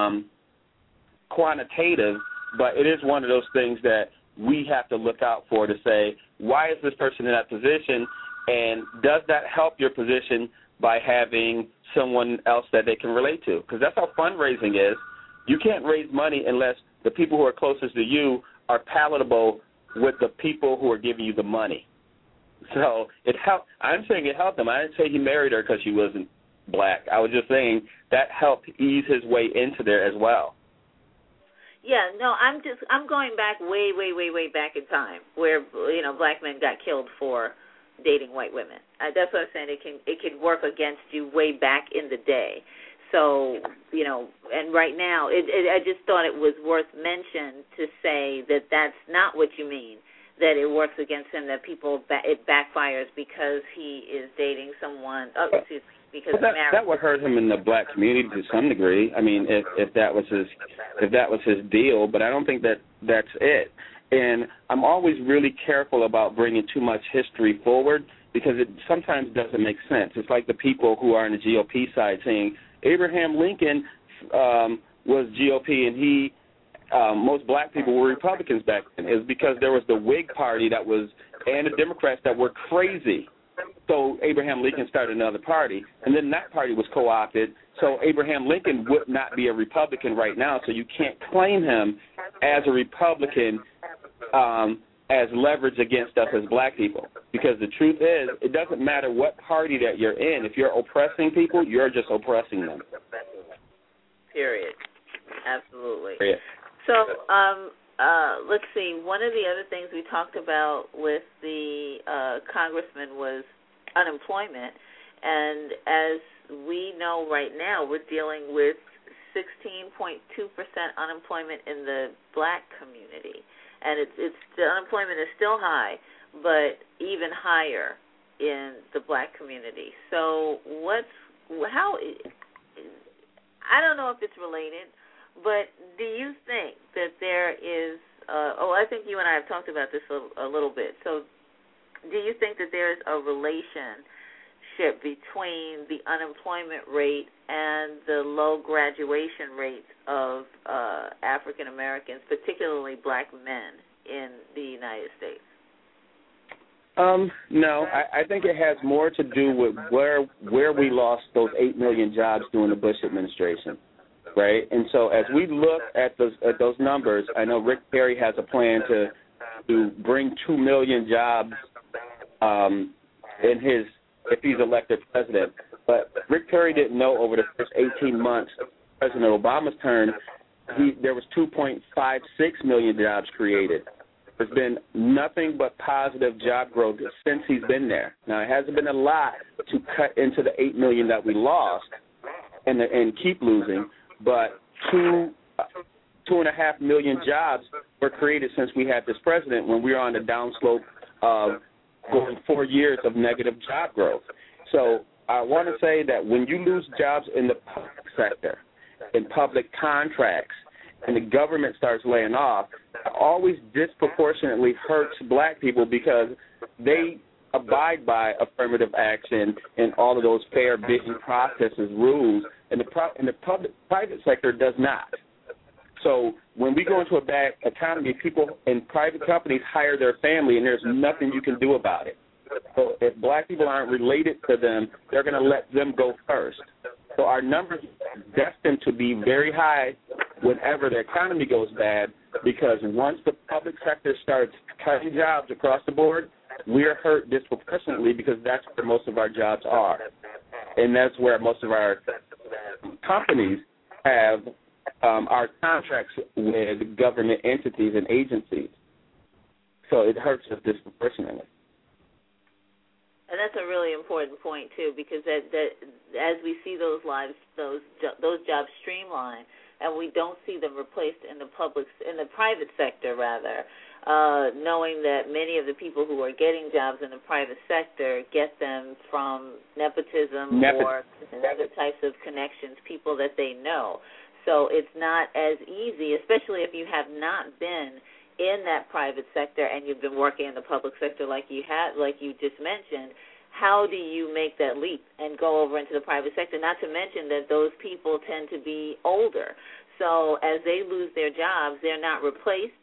Speaker 10: quantitative, but it is one of those things that we have to look out for to say, why is this person in that position, and does that help your position by having someone else that they can relate to? Because that's how fundraising is. You can't raise money unless the people who are closest to you are palatable with the people who are giving you the money. So it helped. I'm saying it helped him. I didn't say he married her because she wasn't black. I was just saying that helped ease his way into there as well.
Speaker 8: Yeah, no, I'm going back way back in time where, you know, black men got killed for dating white women. That's what I'm saying. It can work against you way back in the day. So, you know, and right now, I just thought it was worth mention to say that that's not what you mean, that it works against him, that it backfires because he is dating someone. Because
Speaker 10: that would hurt him in the black community to some degree. I mean, if that was his deal, but I don't think that's it. And I'm always really careful about bringing too much history forward because it sometimes doesn't make sense. It's like the people who are on the GOP side saying Abraham Lincoln was GOP and most black people were Republicans back then. It was because there was the Whig Party and the Democrats that were crazy. So Abraham Lincoln started another party, and then that party was co-opted. So Abraham Lincoln would not be a Republican right now, so you can't claim him as a Republican as leverage against us as black people. Because the truth is, it doesn't matter what party that you're in. If you're oppressing people, you're just oppressing them.
Speaker 8: Period. Absolutely.
Speaker 10: Period.
Speaker 8: So, let's see. One of the other things we talked about with the congressman was unemployment. And as we know right now, we're dealing with 16.2% unemployment in the black community. And the unemployment is still high, but even higher in the black community. So I don't know if it's related, but do you think that there is, I think you and I have talked about this a little bit. So do you think that there is a relationship between the unemployment rate and the low graduation rates of African Americans, particularly black men in the United States?
Speaker 10: No, I think it has more to do with where we lost those 8 million jobs during the Bush administration, right? And so as we look at those numbers, I know Rick Perry has a plan to bring 2 million jobs if he's elected president. But Rick Perry didn't know over the first 18 months of President Obama's term, there was 2.56 million jobs created. There's been nothing but positive job growth since he's been there. Now, it hasn't been a lot to cut into the 8 million that we lost and keep losing, but 2.5 million jobs were created since we had this president when we were on the downslope of going 4 years of negative job growth. So I want to say that when you lose jobs in the public sector, in public contracts, and the government starts laying off, it always disproportionately hurts black people because they abide by affirmative action and all of those fair bidding processes, rules, and the private sector does not. So when we go into a bad economy, people in private companies hire their family, and there's nothing you can do about it. So if black people aren't related to them, they're going to let them go first. So our numbers are destined to be very high whenever the economy goes bad, because once the public sector starts cutting jobs across the board, we're hurt disproportionately because that's where most of our jobs are. And that's where most of our companies have our contracts with government entities and agencies. So it hurts us disproportionately.
Speaker 8: And that's a really important point too, because that as we see those jobs streamline, and we don't see them replaced in the private sector rather, knowing that many of the people who are getting jobs in the private sector get them from nepotism or other types of connections, people that they know. So it's not as easy, especially if you have not been in that private sector and you've been working in the public sector like you just mentioned. How do you make that leap and go over into the private sector? Not to mention that those people tend to be older. So as they lose their jobs, they're not replaced.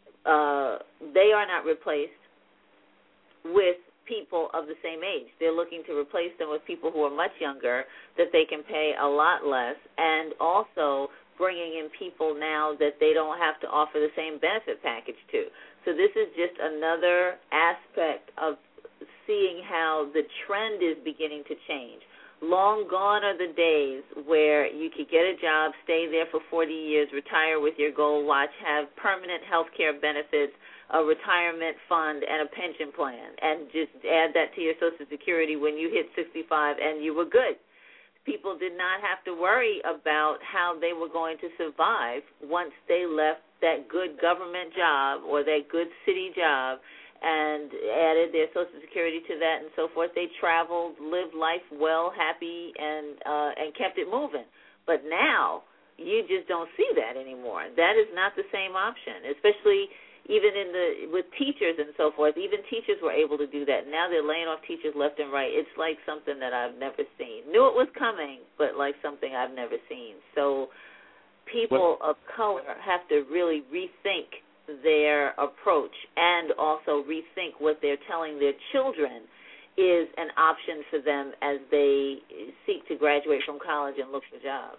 Speaker 8: They are not replaced with people of the same age. They're looking to replace them with people who are much younger that they can pay a lot less, and also bringing in people now that they don't have to offer the same benefit package to. So this is just another aspect of seeing how the trend is beginning to change. Long gone are the days where you could get a job, stay there for 40 years, retire with your gold watch, have permanent health care benefits, a retirement fund, and a pension plan, and just add that to your Social Security when you hit 65 and you were good. People did not have to worry about how they were going to survive once they left that good government job or that good city job and added their Social Security to that and so forth. They traveled, lived life well, happy, and kept it moving. But now you just don't see that anymore. That is not the same option, especially even with teachers and so forth. Even teachers were able to do that. Now they're laying off teachers left and right. It's like something that I've never seen. Knew it was coming, but like something I've never seen. So people of color have to really rethink their approach and also rethink what they're telling their children is an option for them as they seek to graduate from college and look for jobs.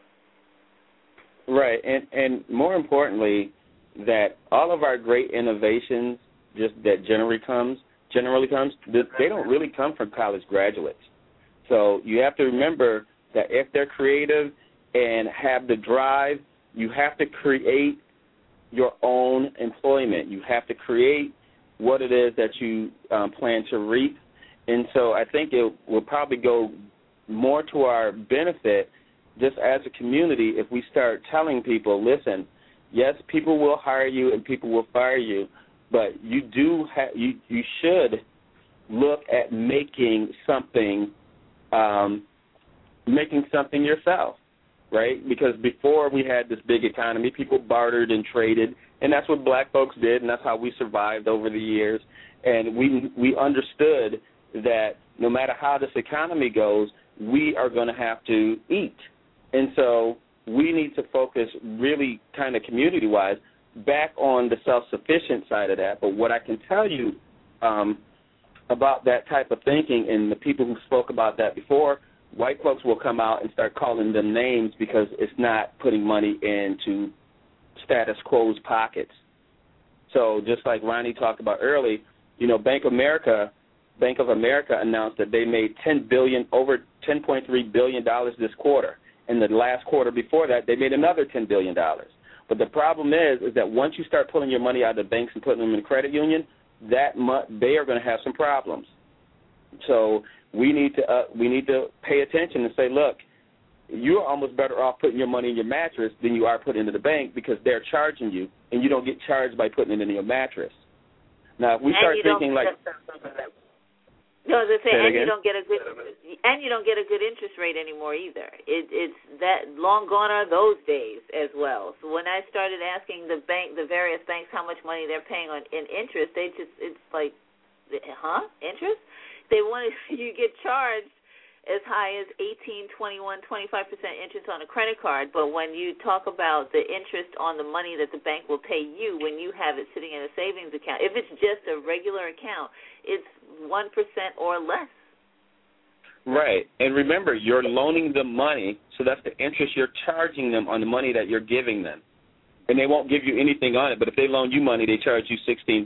Speaker 10: Right, and more importantly, that all of our great innovations that generally comes, they don't really come from college graduates. So you have to remember that if they're creative and have the drive, you have to create your own employment. You have to create what it is that you plan to reap. And so I think it will probably go more to our benefit just as a community if we start telling people, listen, yes, people will hire you and people will fire you, but you should look at making something yourself, right? Because before we had this big economy, people bartered and traded, and that's what black folks did, and that's how we survived over the years. And we understood that no matter how this economy goes, we are going to have to eat. And so we need to focus really kind of community-wise back on the self-sufficient side of that. But what I can tell you about that type of thinking and the people who spoke about that before, white folks will come out and start calling them names because it's not putting money into status quo's pockets. So just like Ronnie talked about earlier, Bank of America announced that they made over $10.3 billion this quarter. And the last quarter before that, they made another $10 billion. But the problem is that once you start pulling your money out of the banks and putting them in the credit union, they are going to have some problems. So we need to pay attention and say, look, you're almost better off putting your money in your mattress than you are putting it into the bank because they're charging you, and you don't get charged by putting it in your mattress. Now, if we start thinking like...
Speaker 8: No, as I say, and you don't get a good interest rate anymore either. It's that long gone are those days as well. So when I started asking the various banks how much money they're paying in interest, it's like, interest? They want you get charged as high as 18, 21, 25% interest on a credit card, but when you talk about the interest on the money that the bank will pay you when you have it sitting in a savings account, if it's just a regular account, it's 1% or less.
Speaker 10: Right. And remember, you're loaning them money, so that's the interest you're charging them on the money that you're giving them. And they won't give you anything on it, but if they loan you money, they charge you 16%.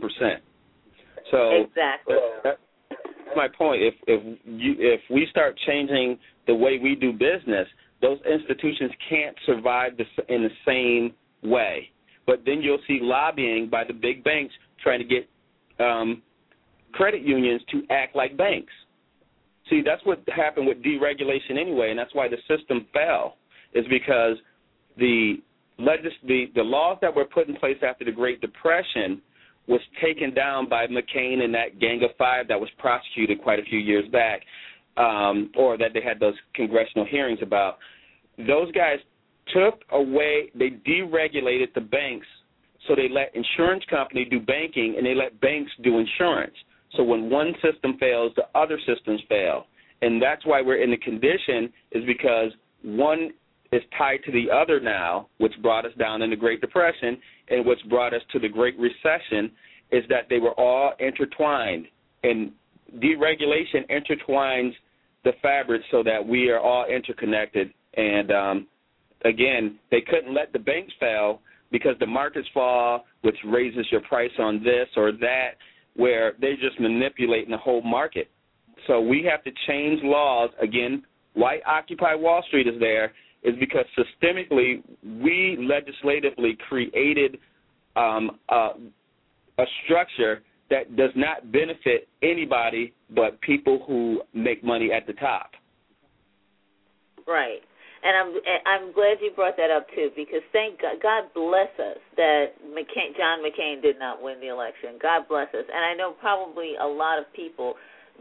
Speaker 10: So
Speaker 8: exactly.
Speaker 10: That's my point. If we start changing the way we do business, those institutions can't survive in the same way. But then you'll see lobbying by the big banks trying to get credit unions to act like banks. See, that's what happened with deregulation anyway, and that's why the system fell, is because the laws that were put in place after the Great Depression was taken down by McCain and that Gang of Five that was prosecuted quite a few years back, or that they had those congressional hearings about. Those guys took away, they deregulated the banks, so they let insurance companies do banking and they let banks do insurance. So when one system fails, the other systems fail. And that's why we're in the condition, is because one is tied to the other now, which brought us down in the Great Depression, and what's brought us to the Great Recession is that they were all intertwined. And deregulation intertwines the fabric so that we are all interconnected. And, again, they couldn't let the banks fail because the markets fall, which raises your price on this or that, where they're just manipulating the whole market. So we have to change laws. Again, why Occupy Wall Street is there is because systemically we legislatively created a structure that does not benefit anybody but people who make money at the top.
Speaker 8: Right. And I'm glad you brought that up, too, because thank God bless us that John McCain did not win the election. God bless us. And I know probably a lot of people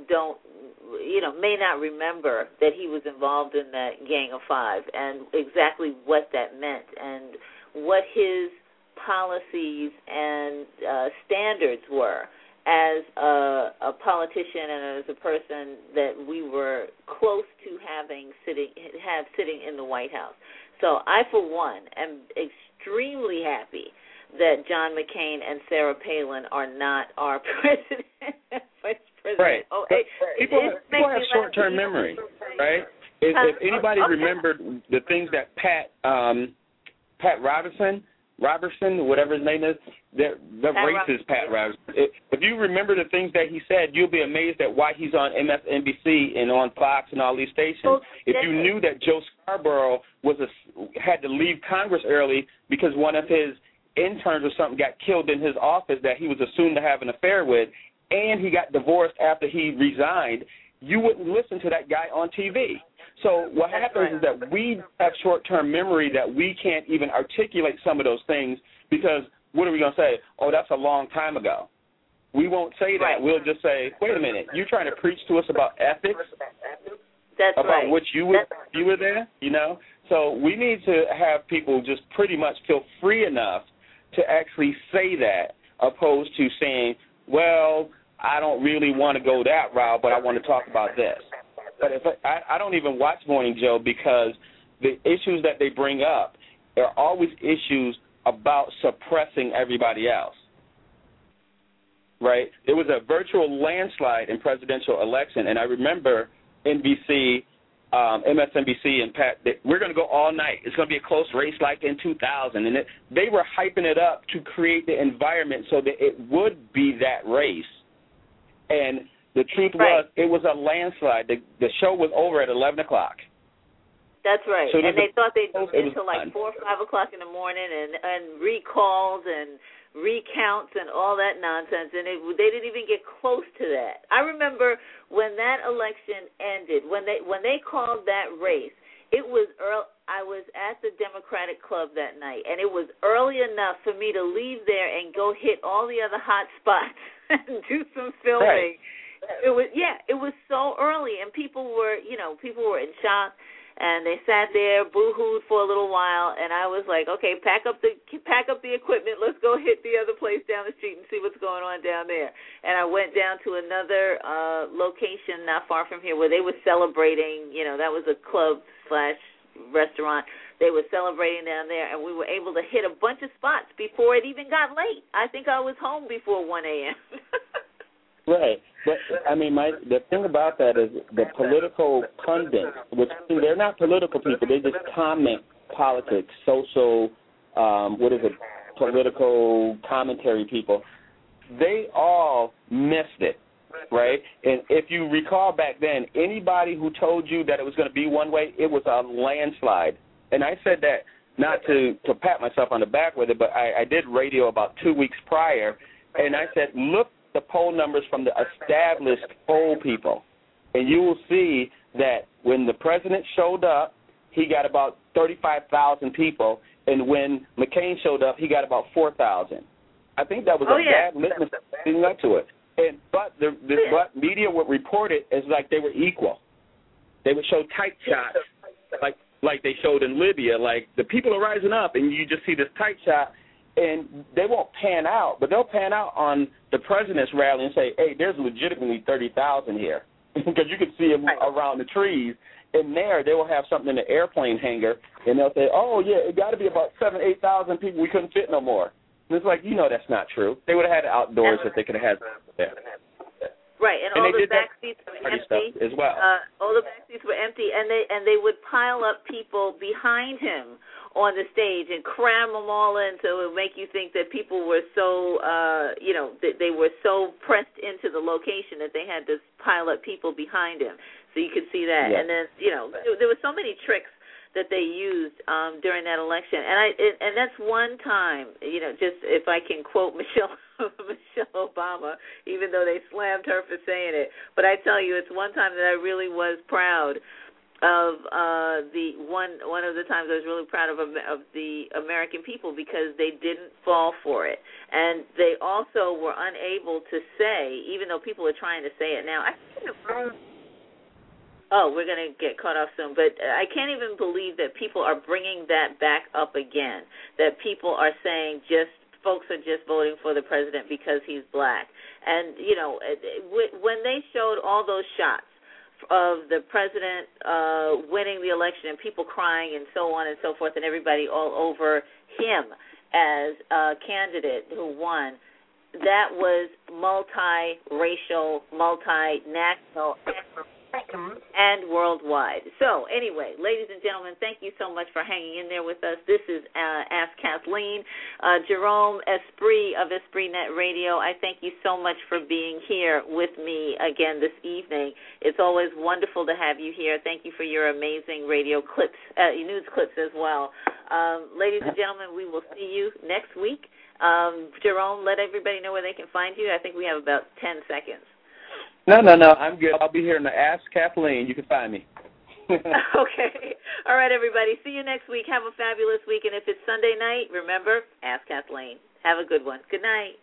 Speaker 8: may not remember that he was involved in that Gang of Five and exactly what that meant and what his policies and standards were as a politician and as a person that we were close to sitting in the White House. So I, for one, am extremely happy that John McCain and Sarah Palin are not our vice president.
Speaker 10: Right.
Speaker 8: Oh,
Speaker 10: people have short-term memory, right? If anybody remembered the things that Pat Robertson, whatever his name is, the racist Pat Robertson. If you remember the things that he said, you'll be amazed at why he's on MSNBC and on Fox and all these stations. If you knew that Joe Scarborough had to leave Congress early because one of his interns or something got killed in his office that he was assumed to have an affair with, and he got divorced after he resigned, you wouldn't listen to that guy on TV. So what happens is that we have short-term memory that we can't even articulate some of those things because what are we going to say? Oh, that's a long time ago. We won't say that. We'll just say, wait a minute, you're trying to preach to us about ethics?
Speaker 8: That's
Speaker 10: about what you were there, you know? So we need to have people just pretty much feel free enough to actually say that, opposed to saying, well, I don't really want to go that route, but I want to talk about this. But I don't even watch Morning Joe because the issues that they bring up are always issues about suppressing everybody else, right? There was a virtual landslide in presidential election, and I remember NBC, MSNBC, and Pat, we're going to go all night. It's going to be a close race like in 2000. And they were hyping it up to create the environment so that it would be that race. And the truth was, it was a landslide. The show was over at 11 o'clock.
Speaker 8: That's right.
Speaker 10: So
Speaker 8: and they thought they'd go until like 4 or 5 o'clock in the morning and recalls and recounts and all that nonsense, and they didn't even get close to that. I remember when that election ended, when they called that race, it was early. I was at the Democratic Club that night, and it was early enough for me to leave there and go hit all the other hot spots and do some filming. It was so early, and people were in shock. And they sat there, boo-hooed for a little while, and I was like, okay, pack up the equipment. Let's go hit the other place down the street and see what's going on down there. And I went down to another location not far from here where they were celebrating. That was a club/restaurant. They were celebrating down there, and we were able to hit a bunch of spots before it even got late. I think I was home before 1 a.m.
Speaker 19: Right. But, the thing about that is the political pundits, which they're not political people, they just comment politics, social, political commentary people. They all missed it, right? And if you recall back then, anybody who told you that it was going to be one way, it was a landslide. And I said that not to pat myself on the back with it, but I did radio about 2 weeks prior, and I said, look the poll numbers from the established poll people, and you will see that when the president showed up, he got about 35,000 people, and when McCain showed up, he got about 4,000. I think that was bad litmus leading up to it. But media would report it as like they were equal. They would show tight shots, like they showed in Libya, like the people are rising up, and you just see this tight shot. And they won't pan out, but they'll pan out on the president's rally and say, hey, there's legitimately 30,000 here, because you can see them around the trees. And there they will have something in the airplane hangar, and they'll say, oh, yeah, it got to be about 7,000, 8,000 people. We couldn't fit no more. And it's like, that's not true. They would have had it outdoors if they could have had there.
Speaker 8: Right, and all the back seats were empty
Speaker 19: as well.
Speaker 8: All the back seats were empty, and they would pile up people behind him on the stage and cram them all in, so it would make you think that people were so, that they were so pressed into the location that they had to pile up people behind him. So you could see that. Yeah. And then, there were so many tricks that they used during that election. And that's one time, just if I can quote Michelle Obama, even though they slammed her for saying it. But I tell you, it's one time that I really was proud of one of the times I was really proud of the American people, because they didn't fall for it. And they also were unable to say, even though people are trying to say it now, we're going to get cut off soon, but I can't even believe that people are bringing that back up again, that people are saying folks are just voting for the president because he's black. And, when they showed all those shots of the president winning the election and people crying and so on and so forth, and everybody all over him as a candidate who won, that was multi-racial, multinational, and worldwide. So anyway, ladies and gentlemen, thank you so much for hanging in there with us. This is Ask Kathleen. Jerome Esprit of EspritNet Radio, I thank you so much for being here with me again this evening. It's always wonderful to have you here. Thank you for your amazing radio clips, news clips as well. Ladies and gentlemen, we will see you next week. Jerome, let everybody know where they can find you. I think we have about 10 seconds.
Speaker 19: No, I'm good. I'll be here in the Ask Kathleen. You can find me.
Speaker 8: Okay. All right, everybody. See you next week. Have a fabulous week. And if it's Sunday night, remember, Ask Kathleen. Have a good one. Good night.